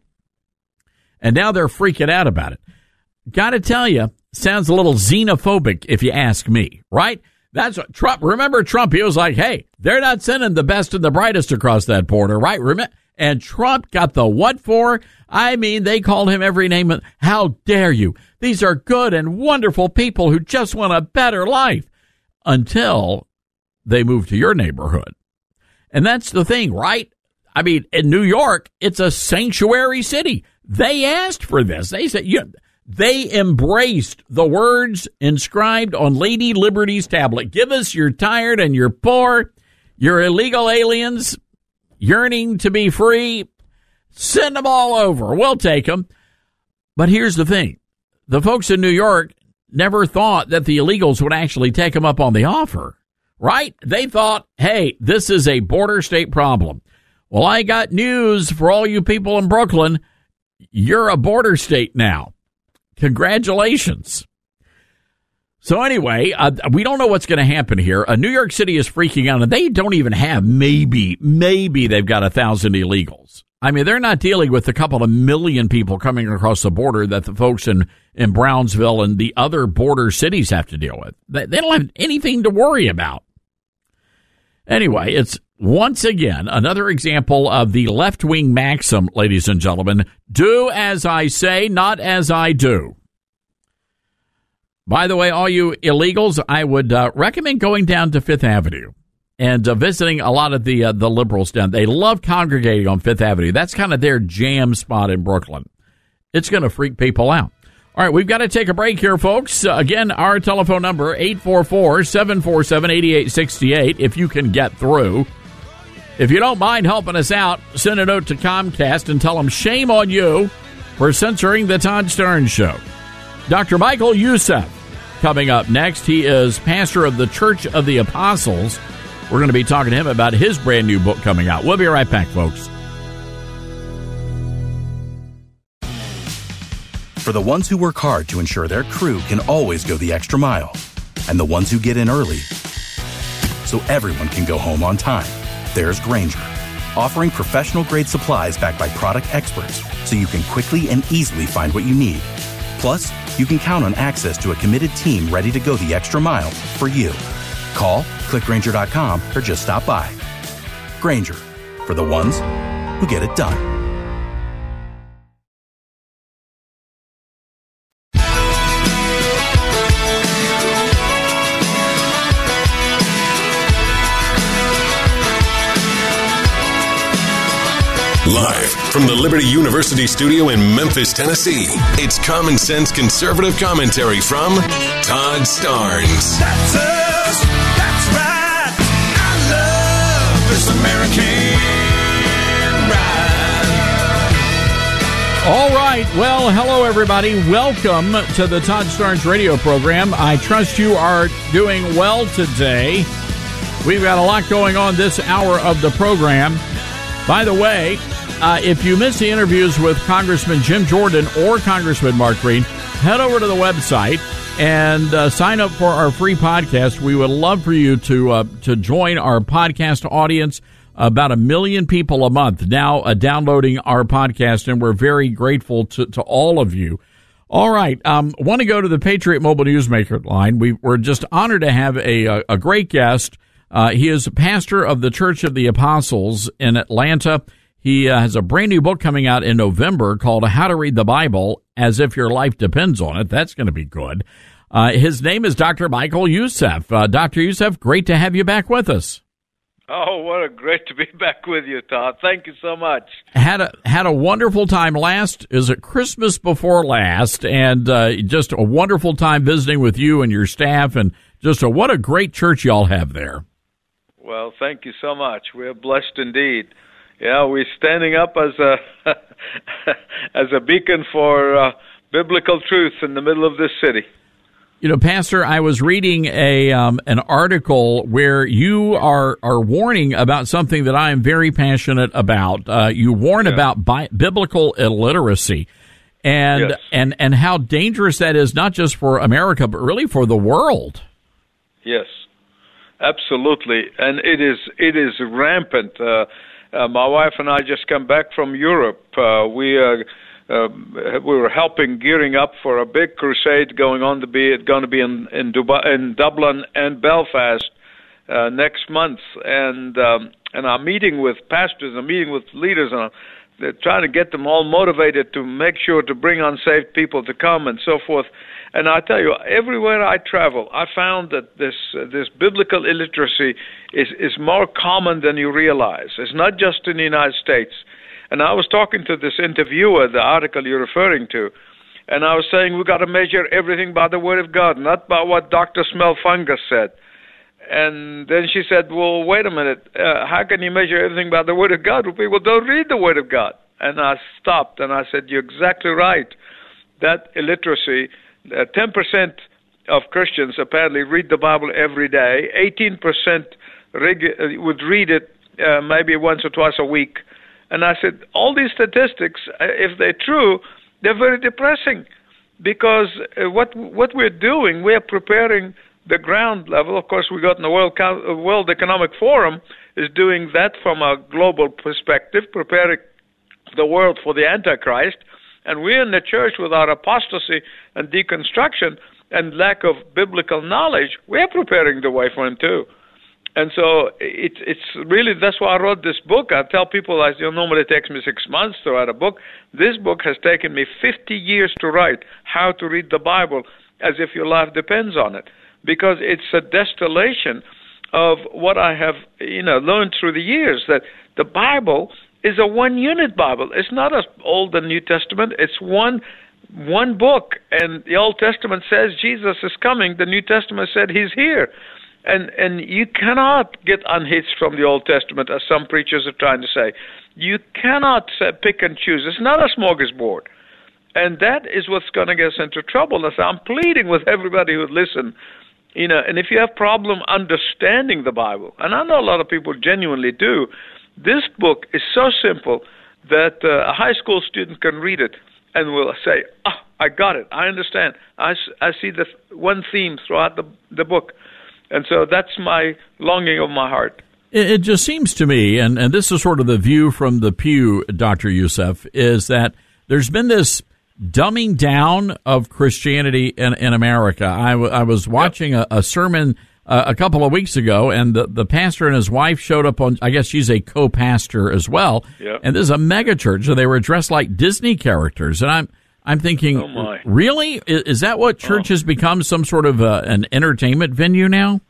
S5: And now they're freaking out about it. Got to tell you, sounds a little xenophobic if you ask me, right? That's what Trump, remember Trump, he was like, hey, they're not sending the best and the brightest across that border, right? Remember? And Trump got the what for? I mean, they called him every name. How dare you? These are good and wonderful people who just want a better life until they move to your neighborhood. And that's the thing, right? I mean, in New York, it's a sanctuary city. They asked for this. They said, yeah, they embraced the words inscribed on Lady Liberty's tablet. Give us your tired and your poor, your illegal aliens yearning to be free. Send them all over. We'll take them. But here's the thing. The folks in New York never thought that the illegals would actually take them up on the offer, right? They thought, hey, this is a border state problem. Well, I got news for all you people in Brooklyn. You're a border state now. Congratulations. So anyway, uh, we don't know what's going to happen here. Uh, New York City is freaking out, and they don't even have maybe, maybe they've got a thousand illegals. I mean, they're not dealing with a couple of million people coming across the border that the folks in, in Brownsville and the other border cities have to deal with. They, they don't have anything to worry about. Anyway, it's once again another example of the left-wing maxim, ladies and gentlemen, do as I say, not as I do. By the way, all you illegals, I would uh, recommend going down to Fifth Avenue and uh, visiting a lot of the uh, the liberals down. They love congregating on Fifth Avenue. That's kind of their jam spot in Brooklyn. It's going to freak people out. All right, we've got to take a break here, folks. Uh, again, our telephone number, eight four four, seven four seven, eight eight six eight, if you can get through. If you don't mind helping us out, send a note to Comcast and tell them shame on you for censoring the Todd Starnes Show. Doctor Michael Youssef coming up next. He is pastor of the Church of the Apostles. We're going to be talking to him about his brand new book coming out. We'll be right back, folks.
S18: For the ones who work hard to ensure their crew can always go the extra mile, and the ones who get in early so everyone can go home on time, there's Grainger, offering professional-grade supplies backed by product experts so you can quickly and easily find what you need. Plus, you can count on access to a committed team ready to go the extra mile for you. Call, click Grainger dot com, or just stop by. Grainger, for the ones who get it done.
S3: Live from the Liberty University studio in Memphis, Tennessee, it's Common Sense Conservative Commentary from Todd Starnes.
S4: That's us. That's right. I love this American ride.
S5: All right. Well, hello, everybody. Welcome to the Todd Starnes radio program. I trust you are doing well today. We've got a lot going on this hour of the program. By the way, uh, if you missed the interviews with Congressman Jim Jordan or Congressman Mark Green, head over to the website and uh, sign up for our free podcast. We would love for you to uh, to join our podcast audience. About a million people a month now uh, downloading our podcast, and we're very grateful to, to all of you. All right, um, want to go to the Patriot Mobile Newsmaker line. We, we're just honored to have a, a, a great guest. Uh, he is a pastor of the Church of the Apostles in Atlanta. He uh, has a brand new book coming out in November called How to Read the Bible as If Your Life Depends on It. That's going to be good. Uh, his name is Doctor Michael Youssef. Uh, Doctor Youssef, great to have you back with us.
S20: Oh, what a great to be back with you, Todd. Thank you so much.
S5: Had a had a wonderful time last, is it Christmas before last, and uh, just a wonderful time visiting with you and your staff, and just a, what a great church y'all have there.
S20: Well, thank you so much. We're blessed indeed. Yeah, we're standing up as a as a beacon for uh, biblical truth in the middle of this city.
S5: You know, Pastor, I was reading a um, an article where you are are warning about something that I am very passionate about. Uh, you warn yeah. about bi- biblical illiteracy, and
S20: yes.
S5: and and how dangerous that is, not just for America, but really for the world.
S20: Yes, absolutely, and it is it is rampant. Uh, uh, my wife and I just come back from Europe. Uh, we uh, uh, we were helping, gearing up for a big crusade going on to be going to be in in, Dubai, in Dublin and Belfast uh, next month, and um, and I'm meeting with pastors, I'm meeting with leaders, and I'm trying to get them all motivated to make sure to bring unsaved people to come and so forth. And I tell you, everywhere I travel, I found that this uh, this biblical illiteracy is, is more common than you realize. It's not just in the United States. And I was talking to this interviewer, the article you're referring to, and I was saying we've got to measure everything by the Word of God, not by what Doctor Smelfungus said. And then she said, well, wait a minute, uh, how can you measure everything by the Word of God? Well, people don't read the Word of God. And I stopped, and I said, you're exactly right. That illiteracy... Uh, ten percent of Christians apparently read the Bible every day. eighteen percent regu- would read it uh, maybe once or twice a week. And I said, all these statistics, uh, if they're true, they're very depressing, because uh, what what we're doing, we're preparing the ground level. Of course, we got in the World, Co- World Economic Forum is doing that from a global perspective, preparing the world for the Antichrist. And we're in the church with our apostasy and deconstruction and lack of biblical knowledge. We're preparing the way for him too. And so it's it's really, that's why I wrote this book. I tell people, I you know, normally it takes me six months to write a book. This book has taken me fifty years to write, How to Read the Bible as If Your Life Depends on It, because it's a distillation of what I have, you know, learned through the years, that the Bible is a one-unit Bible. It's not an Old and New Testament. It's one one book. And the Old Testament says Jesus is coming. The New Testament said he's here. And and you cannot get unhitched from the Old Testament, as some preachers are trying to say. You cannot uh, pick and choose. It's not a smorgasbord. And that is what's going to get us into trouble. And so I'm pleading with everybody who would listen, you know, and if you have problem understanding the Bible, and I know a lot of people genuinely do, this book is so simple that uh, a high school student can read it and will say, oh, I got it, I understand. I, I see the one theme throughout the, the book. And so that's my longing of my heart.
S5: It, it just seems to me, and, and this is sort of the view from the pew, Doctor Youssef, is that there's been this dumbing down of Christianity in, in America. I, w- I was watching a, a sermon uh, a couple of weeks ago, and the, the pastor and his wife showed up on, I guess she's a co-pastor as well,
S20: yep.
S5: And this is a mega church, so they were dressed like Disney characters, and I'm I'm thinking,
S20: oh my.
S5: Really? Is, is that what church oh. has become, some sort of uh, an entertainment venue now?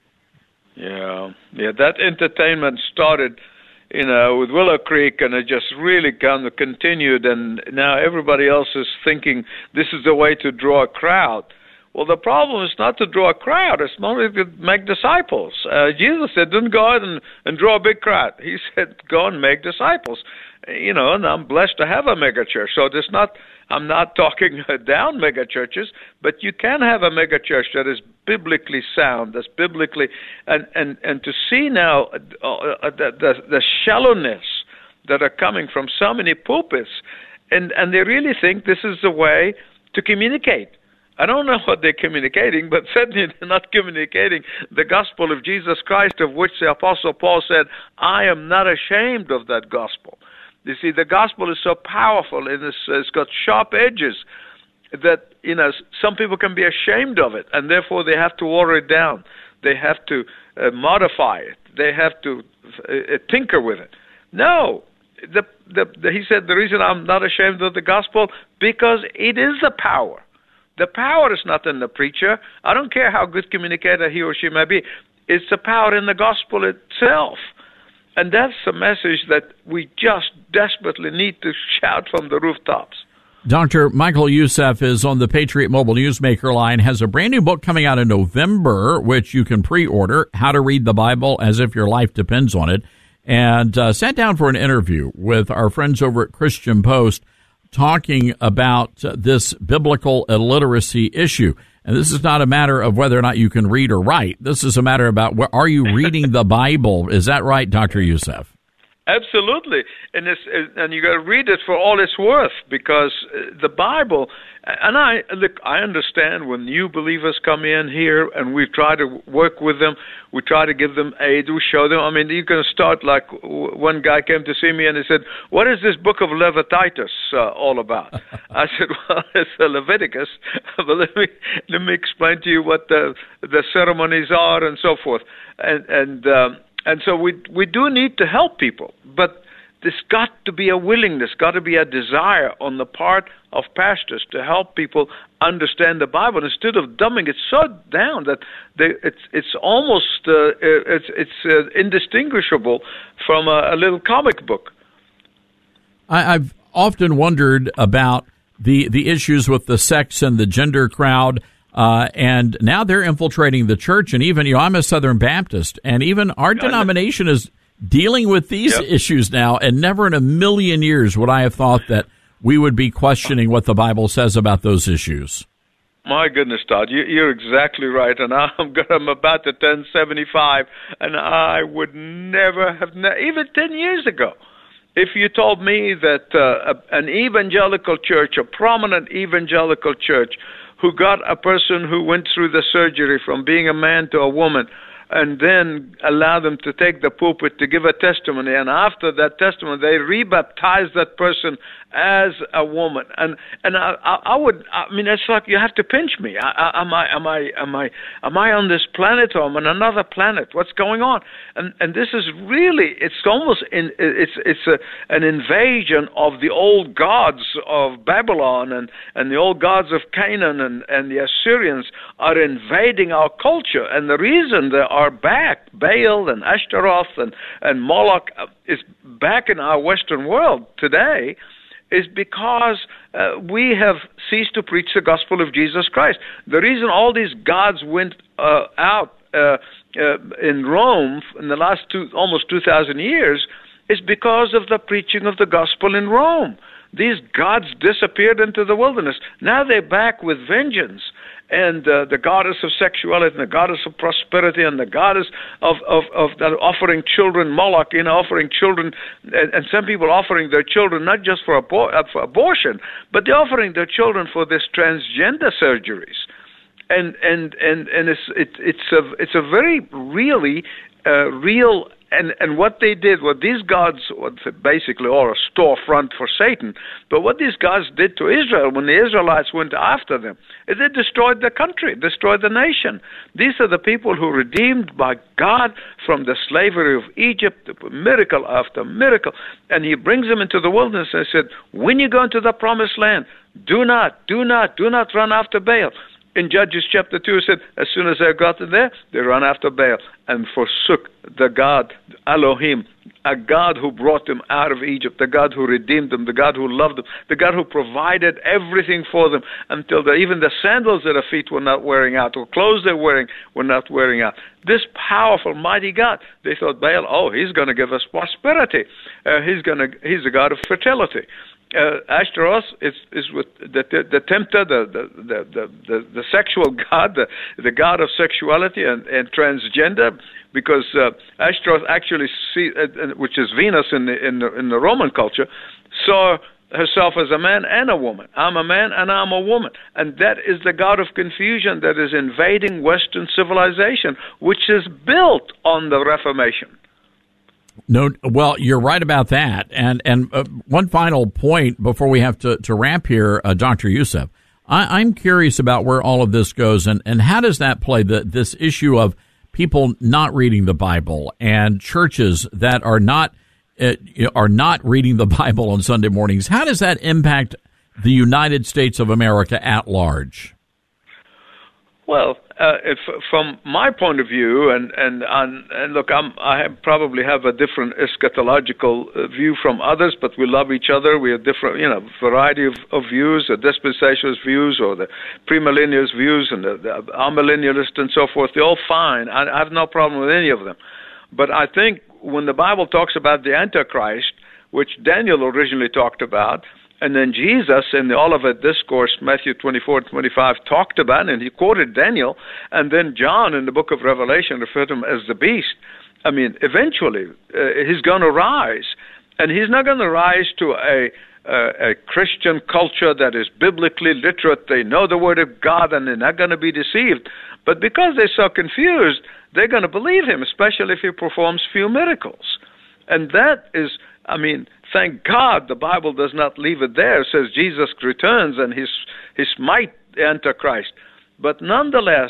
S20: Yeah, yeah, that entertainment started, you know, with Willow Creek, and it just really kind of continued, and now everybody else is thinking this is the way to draw a crowd. Well, the problem is not to draw a crowd, it's not to make disciples. Uh, Jesus said, don't go out and, and draw a big crowd. He said, go and make disciples. You know, and I'm blessed to have a mega church, so it's not, I'm not talking down mega churches, but you can have a mega church that is biblically sound, that's biblically, and, and, and to see now uh, the, the, the shallowness that are coming from so many pulpits, and, and they really think this is the way to communicate. I don't know what they're communicating, but certainly they're not communicating the gospel of Jesus Christ, of which the Apostle Paul said, I am not ashamed of that gospel. You see, the gospel is so powerful, and it's, it's got sharp edges that, you know, some people can be ashamed of it, and therefore they have to water it down. They have to uh, modify it. They have to uh, tinker with it. No. The, the, the, he said, the reason I'm not ashamed of the gospel, because it is the power. The power is not in the preacher. I don't care how good communicator he or she may be. It's the power in the gospel itself. And that's the message that we just desperately need to shout from the rooftops.
S5: Doctor Michael Youssef is on the Patriot Mobile Newsmaker line, has a brand new book coming out in November, which you can pre-order, How to Read the Bible as If Your Life Depends on It, and uh, sat down for an interview with our friends over at Christian Post talking about uh, this biblical illiteracy issue. And this is not a matter of whether or not you can read or write. This is a matter about, where, are you reading the Bible? Is that right, Doctor Youssef?
S20: Absolutely, and it's and you got to read it for all it's worth, because the Bible. And I look, I understand when new believers come in here, and we try to work with them. We try to give them aid. We show them. I mean, you can start like one guy came to see me and he said, "What is this book of Leviticus uh, all about?" I said, "Well, it's a Leviticus, but let me let me explain to you what the the ceremonies are and so forth." And and um, and so we we do need to help people, but there's got to be a willingness, got to be a desire on the part of pastors to help people understand the Bible instead of dumbing it so down that they, it's it's almost uh, it's it's uh, indistinguishable from a, a little comic book.
S5: I, I've often wondered about the the issues with the sex and the gender crowd. Uh, and now they're infiltrating the church, and even, you know, I'm a Southern Baptist, and even our denomination is dealing with these yep. issues now, and never in a million years would I have thought that we would be questioning what the Bible says about those issues.
S20: My goodness, Todd, you, you're exactly right, and I'm, I'm about to turn seventy-five, and I would never have, ne- even ten years ago, if you told me that uh, an evangelical church, a prominent evangelical church, who got a person who went through the surgery from being a man to a woman, and then allow them to take the pulpit to give a testimony, and after that testimony, they rebaptize that person as a woman. And and I, I, I would, I mean, it's like you have to pinch me. I, I, am I am I am I am I on this planet or am I on another planet? What's going on? And and this is really, it's almost in, it's it's a, an invasion of the old gods of Babylon and, and the old gods of Canaan, and, and the Assyrians are invading our culture. And the reason they are back, Baal and Ashtaroth and, and Moloch is back in our Western world today, is because uh, we have ceased to preach the gospel of Jesus Christ. The reason all these gods went uh, out uh, uh, in Rome in the last two, almost two thousand years is because of the preaching of the gospel in Rome. These gods disappeared into the wilderness. Now they're back with vengeance. And uh, the goddess of sexuality, and the goddess of prosperity, and the goddess of of, of the offering children, Moloch, you know, offering children, and, and some people offering their children not just for, abor- uh, for abortion, but they're offering their children for this transgender surgeries. And and and and it's it, it's a it's a very really uh, real. And and what they did, what these gods, basically, are a storefront for Satan, but what these gods did to Israel when the Israelites went after them, is they destroyed the country, destroyed the nation. These are the people who redeemed by God from the slavery of Egypt, miracle after miracle, and he brings them into the wilderness and said, when you go into the promised land, do not, do not, do not run after Baal. In Judges chapter two, it said, as soon as they got there, they ran after Baal and forsook the God, Elohim, a God who brought them out of Egypt, the God who redeemed them, the God who loved them, the God who provided everything for them until the, even the sandals at their feet were not wearing out, or clothes they're wearing were not wearing out. This powerful, mighty God, they thought, Baal, oh, he's going to give us prosperity. Uh, he's going to, he's a God of fertility. Uh, Ashtaroth is is with the the, the tempter, the the, the the the sexual god, the the god of sexuality and, and transgender, because uh, Ashtaroth actually see, uh, which is Venus in the in the in the Roman culture, saw herself as a man and a woman. I'm a man and I'm a woman, and that is the god of confusion that is invading Western civilization, which is built on the Reformation.
S5: No, well, you're right about that. And and uh, one final point before we have to, to wrap here, uh, Doctor Youssef. I, I'm curious about where all of this goes, and, and how does that play, the, this issue of people not reading the Bible and churches that are not uh, are not reading the Bible on Sunday mornings. How does that impact the United States of America at large?
S20: Well, uh, if, from my point of view, and and, and, and look, I'm, I have probably have a different eschatological uh, view from others, but we love each other. We have different, you know, variety of, of views, the dispensationalist views, or the premillennialist views, and the, the amillennialist and so forth. They're all fine. I, I have no problem with any of them. But I think when the Bible talks about the Antichrist, which Daniel originally talked about, and then Jesus in the Olivet Discourse, Matthew twenty-four, twenty-five, talked about, and he quoted Daniel, and then John in the book of Revelation referred to him as the beast. I mean, eventually uh, he's going to rise, and he's not going to rise to a, a, a Christian culture that is biblically literate. They know the Word of God, and they're not going to be deceived. But because they're so confused, they're going to believe him, especially if he performs few miracles. And that is, I mean, thank God the Bible does not leave it there. It says Jesus returns and he, he smite the Antichrist. But nonetheless,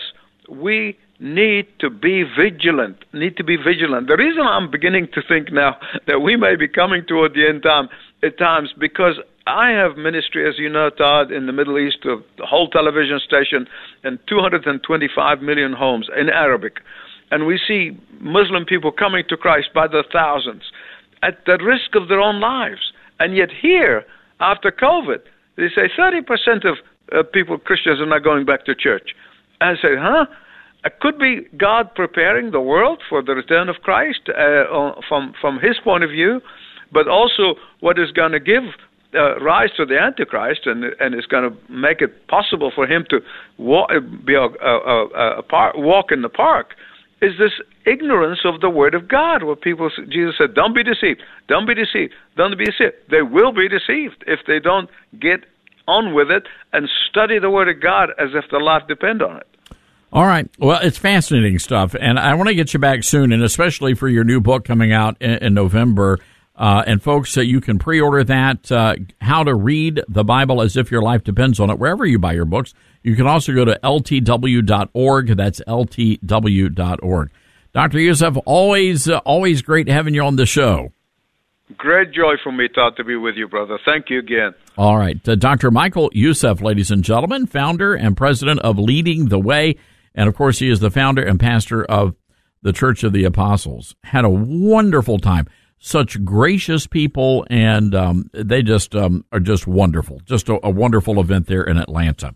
S20: we need to be vigilant, need to be vigilant. The reason I'm beginning to think now that we may be coming toward the end time at times, because I have ministry, as you know, Todd, in the Middle East, of the whole television station and two hundred twenty-five million homes in Arabic. And we see Muslim people coming to Christ by the thousands, at the risk of their own lives. And yet here, after COVID, they say thirty percent of uh, people, Christians, are not going back to church. And I say, huh? It could be God preparing the world for the return of Christ uh, from, from his point of view, but also what is going to give uh, rise to the Antichrist, and, and is going to make it possible for him to walk, be a, a, a, a par- walk in the park, is this ignorance of the Word of God, where people, Jesus said, don't be deceived, don't be deceived, don't be deceived. They will be deceived if they don't get on with it and study the Word of God as if their life depend on it.
S5: All right. Well, it's fascinating stuff, and I want to get you back soon, and especially for your new book coming out in, in November. Uh, and folks, uh, you can pre-order that, uh, How to Read the Bible as If Your Life Depends on It, wherever you buy your books. You can also go to L T W dot org. That's L T W dot org. Doctor Youssef, always, uh, always great having you on the show.
S20: Great joy for me, Todd, to be with you, brother. Thank you again.
S5: All right. Uh, Doctor Michael Youssef, ladies and gentlemen, founder and president of Leading the Way. And, of course, he is the founder and pastor of the Church of the Apostles. Had a wonderful time. Such gracious people, and um, they just um, are just wonderful. Just a, a wonderful event there in Atlanta.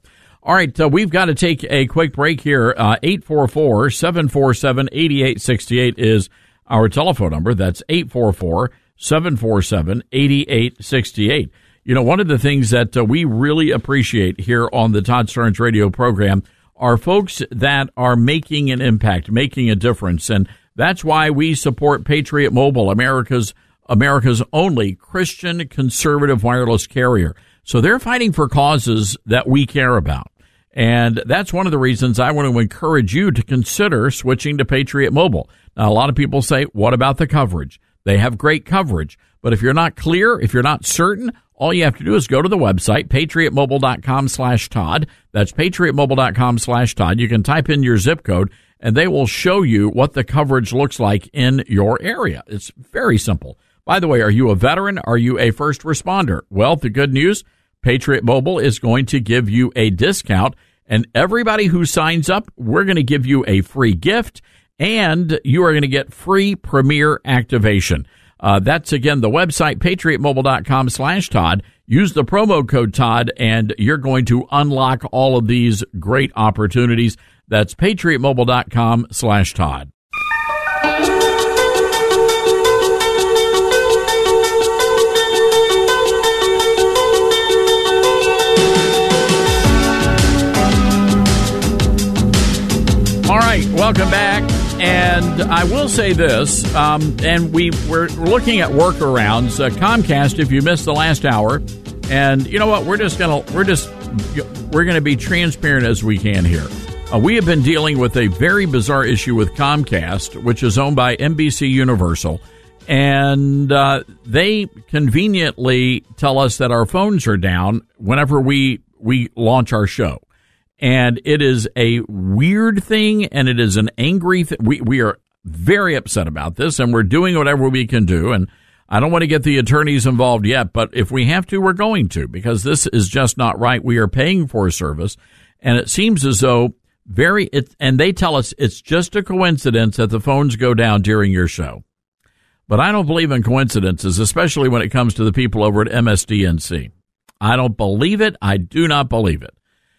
S5: All right, uh, we've got to take a quick break here. Uh, eight four four, seven four seven, eight eight six eight is our telephone number. That's eight four four, seven four seven, eight eight six eight. You know, one of the things that uh, we really appreciate here on the Todd Starnes radio program are folks that are making an impact, making a difference. And that's why we support Patriot Mobile, America's America's only Christian conservative wireless carrier. So they're fighting for causes that we care about. And that's one of the reasons I want to encourage you to consider switching to Patriot Mobile. Now, a lot of people say, what about the coverage? They have great coverage. But if you're not clear, if you're not certain, all you have to do is go to the website, patriotmobile.com slash Todd. That's patriotmobile.com slash Todd. You can type in your zip code, and they will show you what the coverage looks like in your area. It's very simple. By the way, are you a veteran? Are you a first responder? Well, the good news, Patriot Mobile is going to give you a discount, and everybody who signs up, we're going to give you a free gift, and you are going to get free Premier activation. Uh, that's, again, the website, patriotmobile.com slash Todd. Use the promo code Todd, and you're going to unlock all of these great opportunities. That's patriotmobile.com slash Todd. All right, welcome back. And I will say this, um, and we, we're looking at workarounds. Uh, Comcast, if you missed the last hour, and you know what, we're just gonna we're just we're gonna be transparent as we can here. Uh, we have been dealing with a very bizarre issue with Comcast, which is owned by N B C Universal, and uh, they conveniently tell us that our phones are down whenever we we launch our show. And it is a weird thing, and it is an angry thing. We, we are very upset about this, and we're doing whatever we can do. And I don't want to get the attorneys involved yet, but if we have to, we're going to, because this is just not right. We are paying for a service, and it seems as though very, it, and they tell us it's just a coincidence that the phones go down during your show. But I don't believe in coincidences, especially when it comes to the people over at M S D N C. I don't believe it. I do not believe it.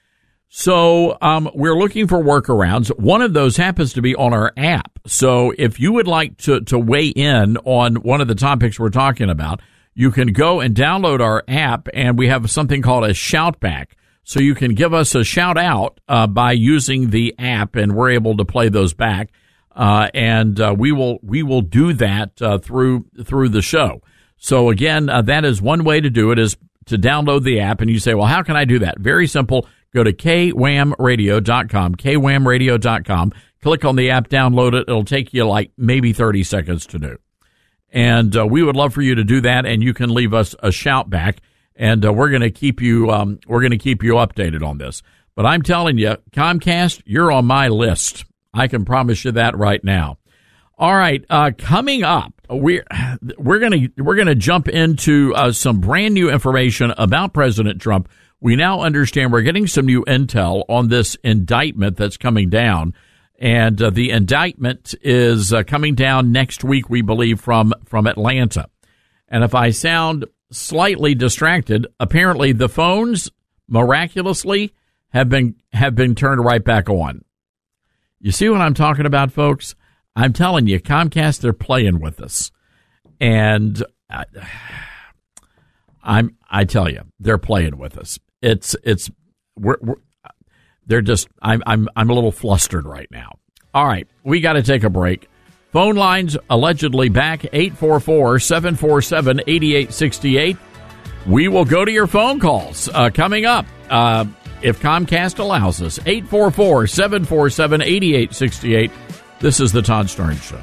S5: So um, we're looking for workarounds. One of those happens to be on our app. So if you would like to, to weigh in on one of the topics we're talking about, you can go and download our app, and we have something called a shout back. So you can give us a shout out uh, by using the app, and we're able to play those back. Uh, and uh, we will we will do that uh, through through the show. So again, uh, that is one way to do it, is to download the app. And you say, well, how can I do that? Very simple. Go to K W A M radio dot com, K W A M radio dot com. Click on the app, download it. It'll take you like maybe thirty seconds to do. And uh, we would love for you to do that, and you can leave us a shout back, and uh, we're going to keep you um, we're going to keep you updated on this. But I'm telling you, Comcast, you're on my list. I can promise you that right now. All right, uh, coming up, we're we're going to we're going to jump into uh, some brand new information about President Trump. We now understand we're getting some new intel on this indictment that's coming down, and uh, the indictment is uh, coming down next week, we believe, from, from Atlanta. And if I sound slightly distracted, apparently the phones miraculously have been have been turned right back on. You see what I'm talking about, folks? I'm telling you, Comcast, they're playing with us, and I, I'm I tell you, they're playing with us. It's it's we're, we're they're just I'm I'm I'm a little flustered right now. All right, we got to take a break. Phone lines allegedly back, eight four four, seven four seven, eight eight six eight. We will go to your phone calls uh, coming up uh, if Comcast allows us. eight four four, seven four seven, eight eight six eight. This is the Todd Starnes Show.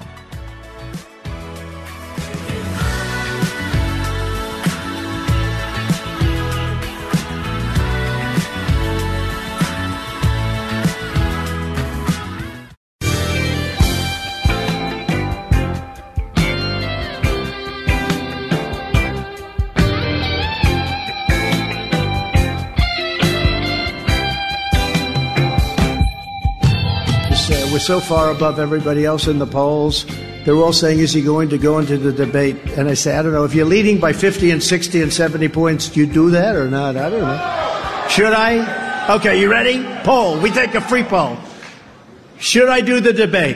S17: We're so far above everybody else in the polls. They're all saying, is he going to go into the debate? And I say, I don't know. If you're leading by fifty and sixty and seventy points, do you do that or not? I don't know. Should I? Okay, you ready? Poll. We take a free poll. Should I do the debate?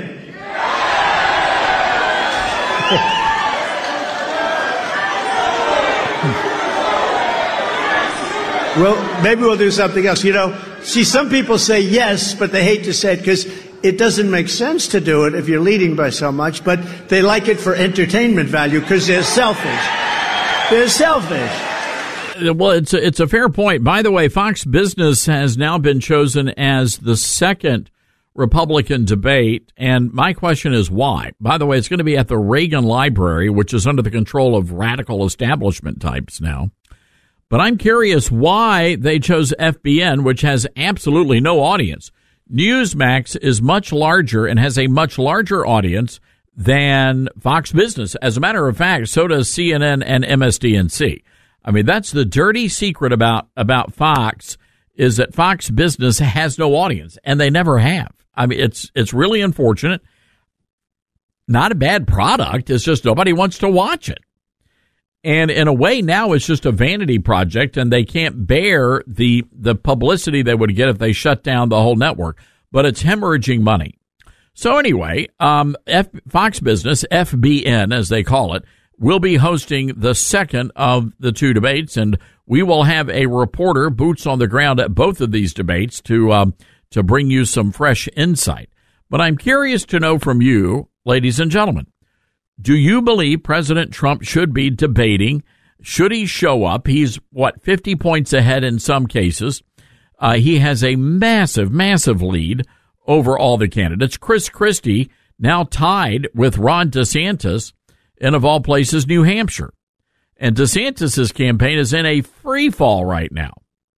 S17: Well, maybe we'll do something else. You know, see, some people say yes, but they hate to say it because it doesn't make sense to do it if you're leading by so much, but they like it for entertainment value because they're selfish. They're selfish.
S5: Well, it's a, it's a fair point. By the way, Fox Business has now been chosen as the second Republican debate, and my question is why? By the way, it's going to be at the Reagan Library, which is under the control of radical establishment types now. But I'm curious why they chose F B N, which has absolutely no audience. Newsmax is much larger and has a much larger audience than Fox Business. As a matter of fact, so does C N N and M S D N C. I mean, that's the dirty secret about, about Fox, is that Fox Business has no audience, and they never have. I mean, it's it's really unfortunate. Not a bad product. It's just nobody wants to watch it. And in a way, now it's just a vanity project, and they can't bear the the publicity they would get if they shut down the whole network. But it's hemorrhaging money. So anyway, um, F, Fox Business, F B N as they call it, will be hosting the second of the two debates, and we will have a reporter, boots on the ground at both of these debates to um, to bring you some fresh insight. But I'm curious to know from you, ladies and gentlemen, do you believe President Trump should be debating? Should he show up? He's, what, fifty points ahead in some cases. Uh, he has a massive, massive lead over all the candidates. Chris Christie now tied with Ron DeSantis in, of all places, New Hampshire. And DeSantis' campaign is in a free fall right now.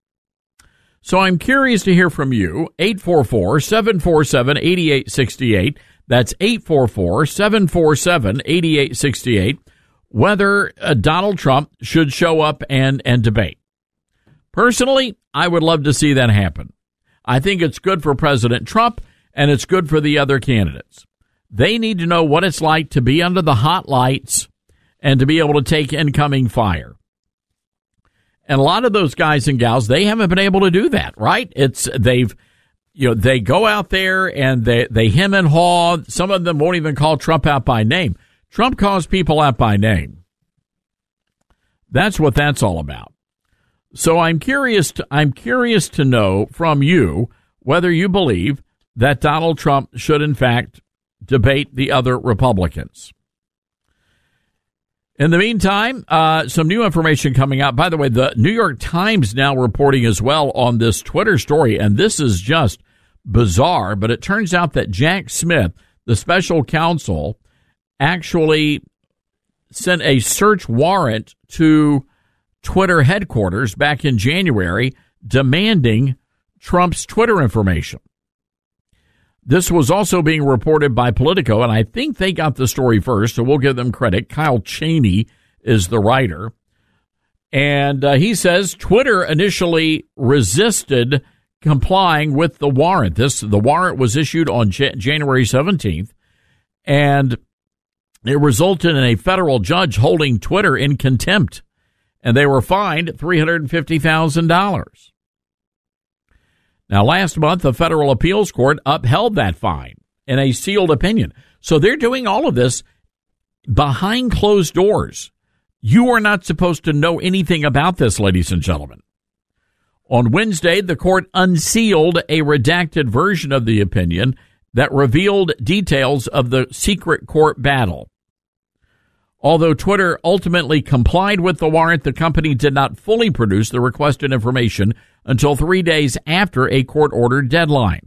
S5: So I'm curious to hear from you. eight four four, seven four seven, eight eight six eight. That's eight four four, seven four seven, eight eight six eight. Whether uh, Donald Trump should show up and, and debate. Personally, I would love to see that happen. I think it's good for President Trump, and it's good for the other candidates. They need to know what it's like to be under the hot lights and to be able to take incoming fire. And a lot of those guys and gals, they haven't been able to do that, right? It's they've, you know, they go out there and they, they hem and haw. Some of them won't even call Trump out by name. Trump calls people out by name. That's what that's all about. So I'm curious to, I'm curious to know from you whether you believe that Donald Trump should, in fact, debate the other Republicans. In the meantime, uh, some new information coming out. By the way, the New York Times now reporting as well on this Twitter story, and this is just bizarre, but it turns out that Jack Smith, the special counsel, actually sent a search warrant to Twitter headquarters back in January demanding Trump's Twitter information. This was also being reported by Politico, and I think they got the story first, so we'll give them credit. Kyle Cheney is the writer, and uh, he says Twitter initially resisted complying with the warrant. This the warrant was issued on J- January seventeenth, and it resulted in a federal judge holding Twitter in contempt, and they were fined three hundred fifty thousand dollars. Now, last month, the federal appeals court upheld that fine in a sealed opinion. So they're doing all of this behind closed doors. You are not supposed to know anything about this, ladies and gentlemen. On Wednesday, the court unsealed a redacted version of the opinion that revealed details of the secret court battle. Although Twitter ultimately complied with the warrant, the company did not fully produce the requested information until three days after a court-ordered deadline.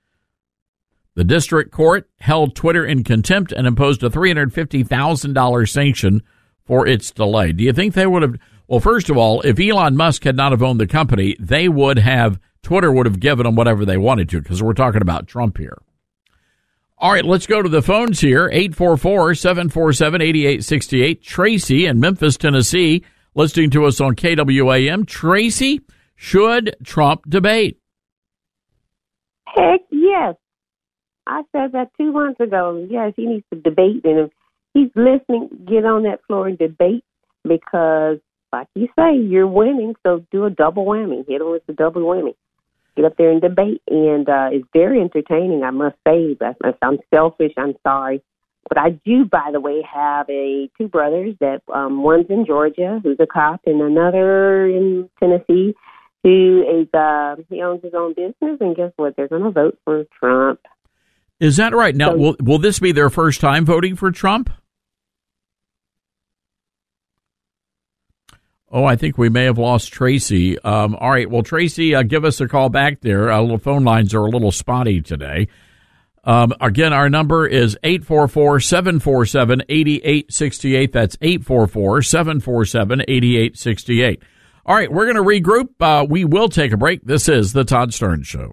S5: The district court held Twitter in contempt and imposed a three hundred fifty thousand dollars sanction for its delay. Do you think they would have... Well, first of all, if Elon Musk had not have owned the company, they would have... Twitter would have given them whatever they wanted to, because we're talking about Trump here. All right, let's go to the phones here. eight four four, seven four seven, eight eight six eight. Tracy in Memphis, Tennessee, listening to us on K W A M. Tracy, should Trump debate?
S21: Heck yes. I said that two months ago. Yes, he needs to debate. And if he's listening, get on that floor and debate because, like you say, you're winning, so do a double whammy. Hit him with the double whammy. get up there and debate, and uh, it's very entertaining, I must say. But I'm selfish, I'm sorry. But I do, by the way, have a two brothers that um, one's in Georgia, who's a cop, and another in Tennessee, who is uh, he owns his own business. And guess what? They're going to vote for Trump.
S5: Is that right? Now, so, will will this be their first time voting for Trump? Oh, I think we may have lost Tracy. Um, all right. Well, Tracy, uh, give us a call back there. Uh, the phone lines are a little spotty today. Um, again, our number is eight four four, seven four seven, eight eight six eight. That's eight four four, seven four seven, eight eight six eight. All right, we're going to regroup. Uh, we will take a break. This is The Todd Starnes Show.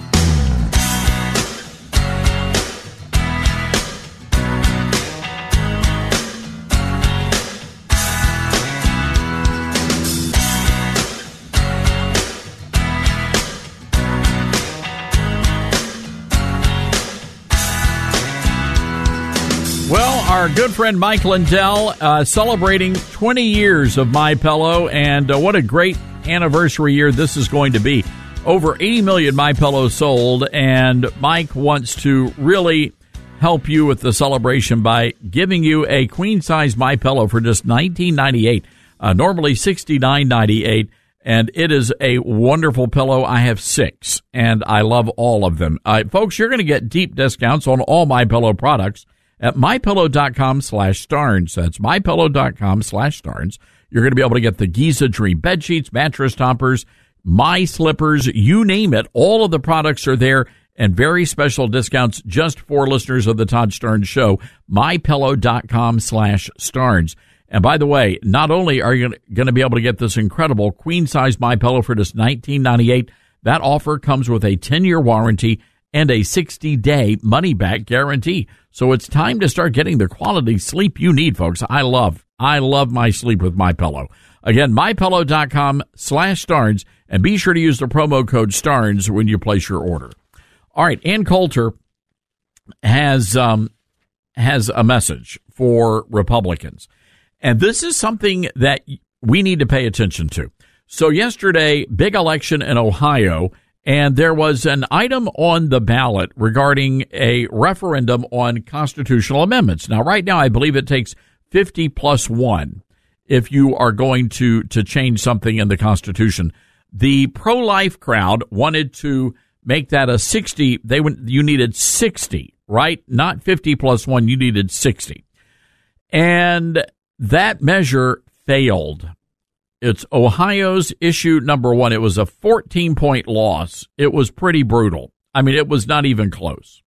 S5: Our good friend Mike Lindell uh, celebrating twenty years of MyPillow, and uh, what a great anniversary year this is going to be. Over eighty million MyPillows sold, and Mike wants to really help you with the celebration by giving you a queen-size MyPillow for just nineteen ninety-eight dollars, uh, normally sixty-nine ninety-eight, and it is a wonderful pillow. I have six, and I love all of them. Uh, folks, you're going to get deep discounts on all MyPillow products at mypillow.com slash Starnes. That's mypillow.com slash Starnes. You're going to be able to get the Giza Dream bed sheets, mattress toppers, My Slippers, you name it. All of the products are there, and very special discounts just for listeners of the Todd Starnes Show. mypillow.com slash Starnes. And by the way, not only are you going to be able to get this incredible queen-size MyPillow for just nineteen ninety-eight dollars, that offer comes with a ten-year warranty and a sixty-day money-back guarantee. So it's time to start getting the quality sleep you need, folks. I love, I love my sleep with MyPillow. Again, mypillow.com slash Starnes, and be sure to use the promo code Starnes when you place your order. All right, Ann Coulter has um, has a message for Republicans, and this is something that we need to pay attention to. So yesterday, big election in Ohio, and there was an item on the ballot regarding a referendum on constitutional amendments. Now, right now, I believe it takes fifty plus one if you are going to, to change something in the Constitution. The pro-life crowd wanted to make that a sixty. They you needed sixty, right? Not fifty plus one. You needed sixty. And that measure failed. It's Ohio's issue number one. It was a fourteen-point loss. It was pretty brutal. I mean, it was not even close.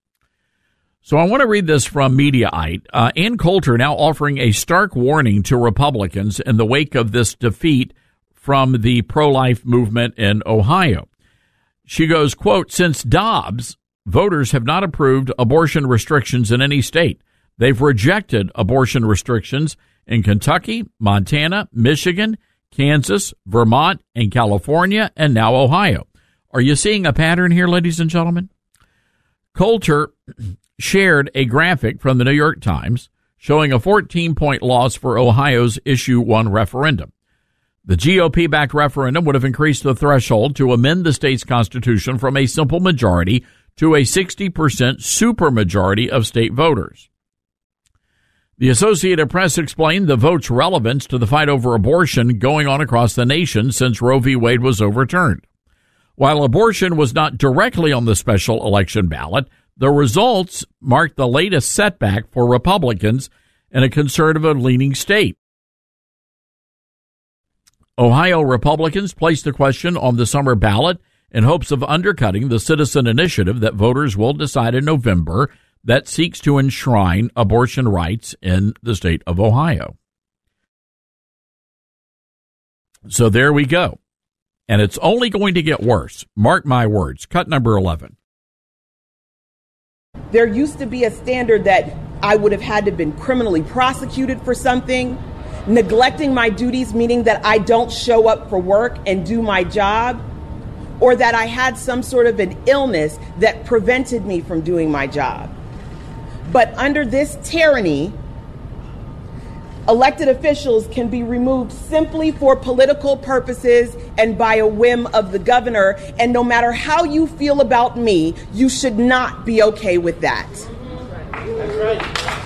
S5: So I want to read this from Mediaite. Uh, Ann Coulter now offering a stark warning to Republicans in the wake of this defeat from the pro-life movement in Ohio. She goes, quote, since Dobbs, voters have not approved abortion restrictions in any state. They've rejected abortion restrictions in Kentucky, Montana, Michigan, Kansas, Vermont, and California, and now Ohio. Are you seeing a pattern here, ladies and gentlemen? Coulter shared a graphic from the New York Times showing a fourteen-point loss for Ohio's Issue one referendum. The G O P-backed referendum would have increased the threshold to amend the state's constitution from a simple majority to a sixty percent supermajority of state voters. The Associated Press explained the vote's relevance to the fight over abortion going on across the nation since Roe v. Wade was overturned. While abortion was not directly on the special election ballot, the results marked the latest setback for Republicans in a conservative-leaning state. Ohio Republicans placed the question on the summer ballot in hopes of undercutting the citizen initiative that voters will decide in November that seeks to enshrine abortion rights in the state of Ohio. So there we go. And it's only going to get worse. Mark my words. Cut number eleven.
S2: There used to be a standard that I would have had to have been criminally prosecuted for something, neglecting my duties, meaning that I don't show up for work and do my job, or that I had some sort of an illness that prevented me from doing my job. But under this tyranny, Elected officials can be removed simply for political purposes and by a whim of the governor. And no matter how you feel about me, you should not be okay with that.
S4: That's right.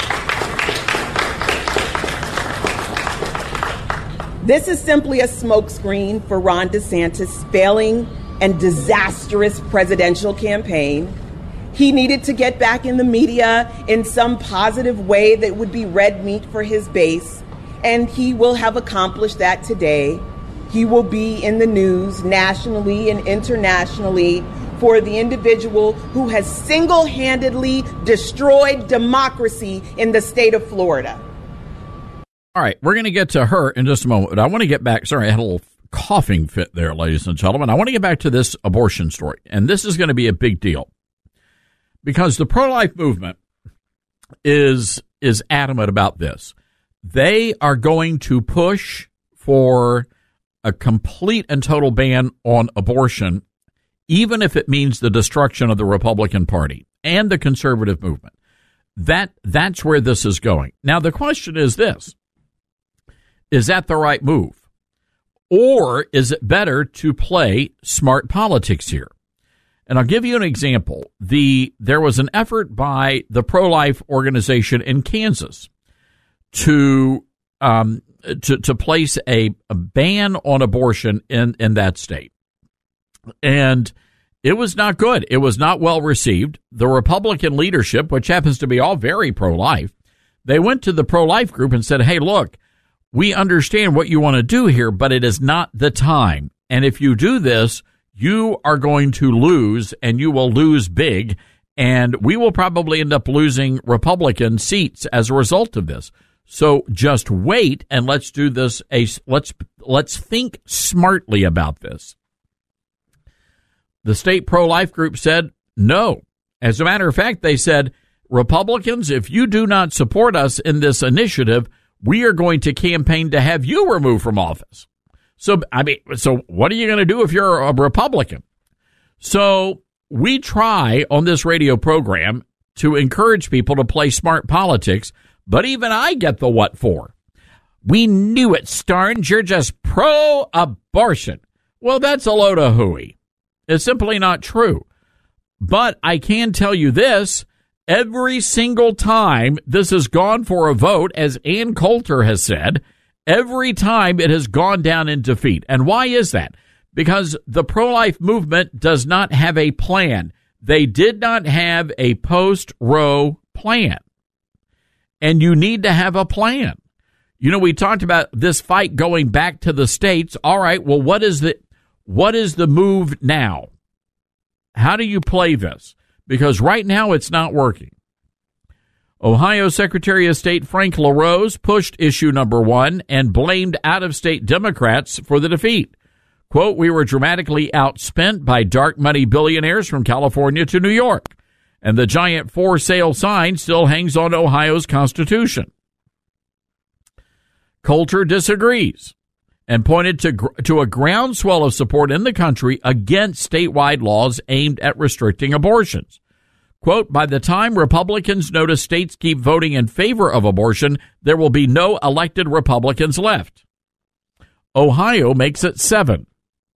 S2: This is simply a smokescreen for Ron DeSantis' failing and disastrous presidential campaign. He needed to get back in the media in some positive way that would be red meat for his base, and he will have accomplished that today. He will be in the news nationally and internationally for the individual who has single-handedly destroyed democracy in the state of Florida.
S5: All right, we're going to get to her in just a moment, but I want to get back. Sorry, I had a little coughing fit there, ladies and gentlemen. I want to get back to this abortion story, and this is going to be a big deal because the pro-life movement is is adamant about this. They are going to push for a complete and total ban on abortion, even if it means the destruction of the Republican Party and the conservative movement. That that's where this is going. Now, the question is this. Is that the right move? Or is it better to play smart politics here? And I'll give you an example. The there was an effort by the pro-life organization in Kansas to um, to, to place a, a ban on abortion in, in that state. And it was not good. It was not well received. The Republican leadership, which happens to be all very pro-life, they went to the pro-life group and said, hey, look, we understand what you want to do here, but it is not the time. And if you do this, you are going to lose, and you will lose big, and we will probably end up losing Republican seats as a result of this. So just wait, and let's do this. A, let's let's think smartly about this. The state pro-life group said no. As a matter of fact, they said, Republicans, if you do not support us in this initiative, we are going to campaign to have you removed from office. So, I mean, so what are you going to do if you're a Republican? So we try on this radio program to encourage people to play smart politics, but even I get the what for. We knew it, Starnes. You're just pro-abortion. Well, that's a load of hooey. It's simply not true. But I can tell you this. Every single time this has gone for a vote, as Ann Coulter has said, every time it has gone down in defeat. And why is that? Because the pro-life movement does not have a plan. They did not have a post-Roe plan. And you need to have a plan. You know, we talked about this fight going back to the states. All right, well, what is the what is the move now? How do you play this? Because right now it's not working. Ohio Secretary of State Frank LaRose pushed issue number one and blamed out-of-state Democrats for the defeat. Quote, we were dramatically outspent by dark money billionaires from California to New York, and the giant for sale sign still hangs on Ohio's Constitution. Coulter disagrees and pointed to to a groundswell of support in the country against statewide laws aimed at restricting abortions. Quote, by the time Republicans notice states keep voting in favor of abortion, there will be no elected Republicans left. Ohio makes it seven.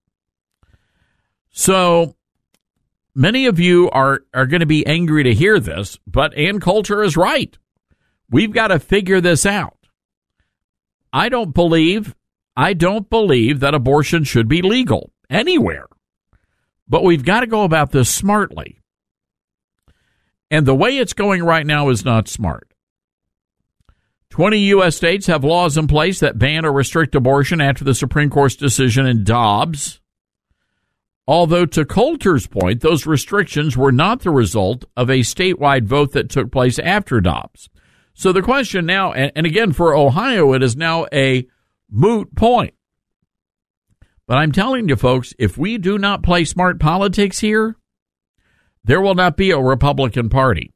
S5: So many of you are, are going to be angry to hear this, but Ann Coulter is right. We've got to figure this out. I don't believe I don't believe that abortion should be legal anywhere. But we've got to go about this smartly. And the way it's going right now is not smart. twenty U S states have laws in place that ban or restrict abortion after the Supreme Court's decision in Dobbs. Although, to Coulter's point, those restrictions were not the result of a statewide vote that took place after Dobbs. So the question now, and, and again, for Ohio, it is now a moot point. But I'm telling you, folks, if we do not play smart politics here, there will not be a Republican Party.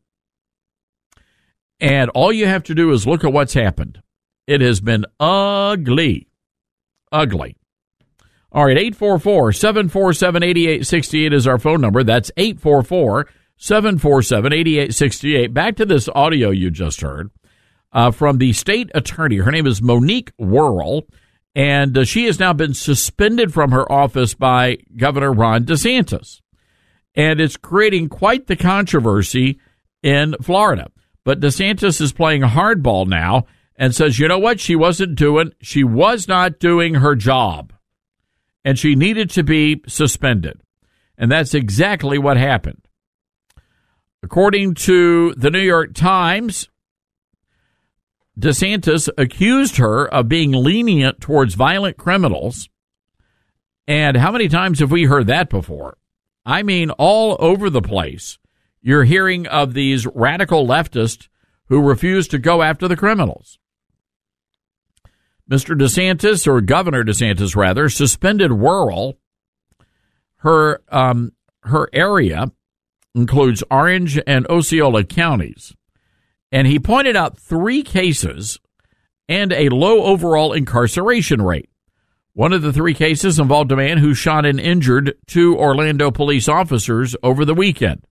S5: And all you have to do is look at what's happened. It has been ugly. Ugly. All right, eight four four, seven four seven, eight eight six eight is our phone number. That's eight four four, seven four seven, eight eight six eight. Back to this audio you just heard. uh, from the state attorney. Her name is Monique Worrell, and uh, she has now been suspended from her office by Governor Ron DeSantis. And it's creating quite the controversy in Florida. But DeSantis is playing hardball now and says, you know what, she wasn't doing, she was not doing her job. And she needed to be suspended. And that's exactly what happened. According to the New York Times, DeSantis accused her of being lenient towards violent criminals. And how many times have we heard that before? I mean, all over the place. You're hearing of these radical leftists who refuse to go after the criminals. Mister DeSantis, or Governor DeSantis, rather, suspended Worrell. Her, um, her area includes Orange and Osceola counties. And he pointed out three cases and a low overall incarceration rate. One of the three cases involved a man who shot and injured two Orlando police officers over the weekend.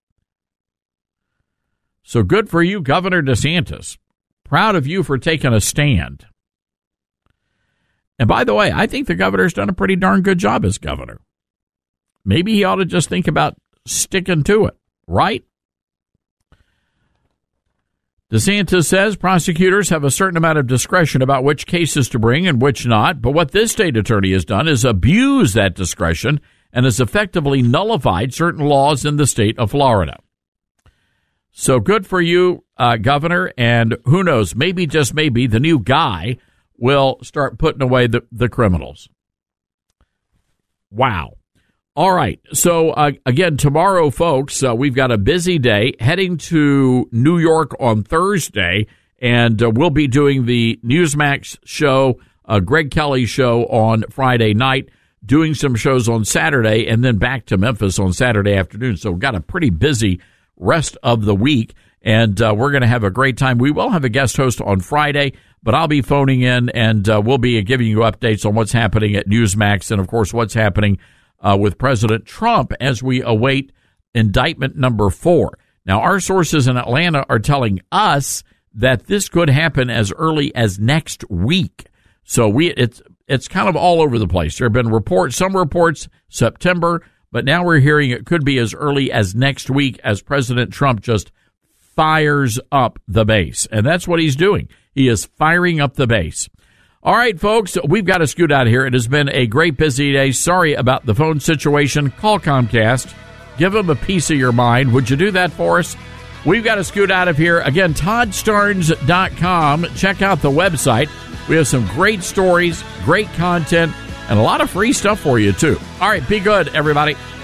S5: So good for you, Governor DeSantis. Proud of you for taking a stand. And by the way, I think the governor's done a pretty darn good job as governor. Maybe he ought to just think about sticking to it, right? DeSantis says prosecutors have a certain amount of discretion about which cases to bring and which not, but what this state attorney has done is abuse that discretion and has effectively nullified certain laws in the state of Florida. So good for you, uh, Governor, and who knows, maybe, just maybe, the new guy will start putting away the, the criminals. Wow. All right. So, uh, again, tomorrow, folks, uh, we've got a busy day heading to New York on Thursday, and uh, we'll be doing the Newsmax show, uh, Greg Kelly show on Friday night, doing some shows on Saturday, and then back to Memphis on Saturday afternoon. So we've got a pretty busy rest of the week, and uh, we're going to have a great time. We will have a guest host on Friday, but I'll be phoning in, and uh, we'll be giving you updates on what's happening at Newsmax and, of course, what's happening Uh, with President Trump as we await indictment number four. Now, our sources in Atlanta are telling us that this could happen as early as next week. So we it's it's kind of all over the place. There have been reports, some reports September, but now we're hearing it could be as early as next week as President Trump just fires up the base. And that's what he's doing. He is firing up the base. All right, folks, we've got to scoot out of here. It has been a great busy day. Sorry about the phone situation. Call Comcast. Give them a piece of your mind. Would you do that for us? We've got to scoot out of here. Again, Todd Starnes dot com. Check out the website. We have some great stories, great content, and a lot of free stuff for you, too. All right, be good, everybody.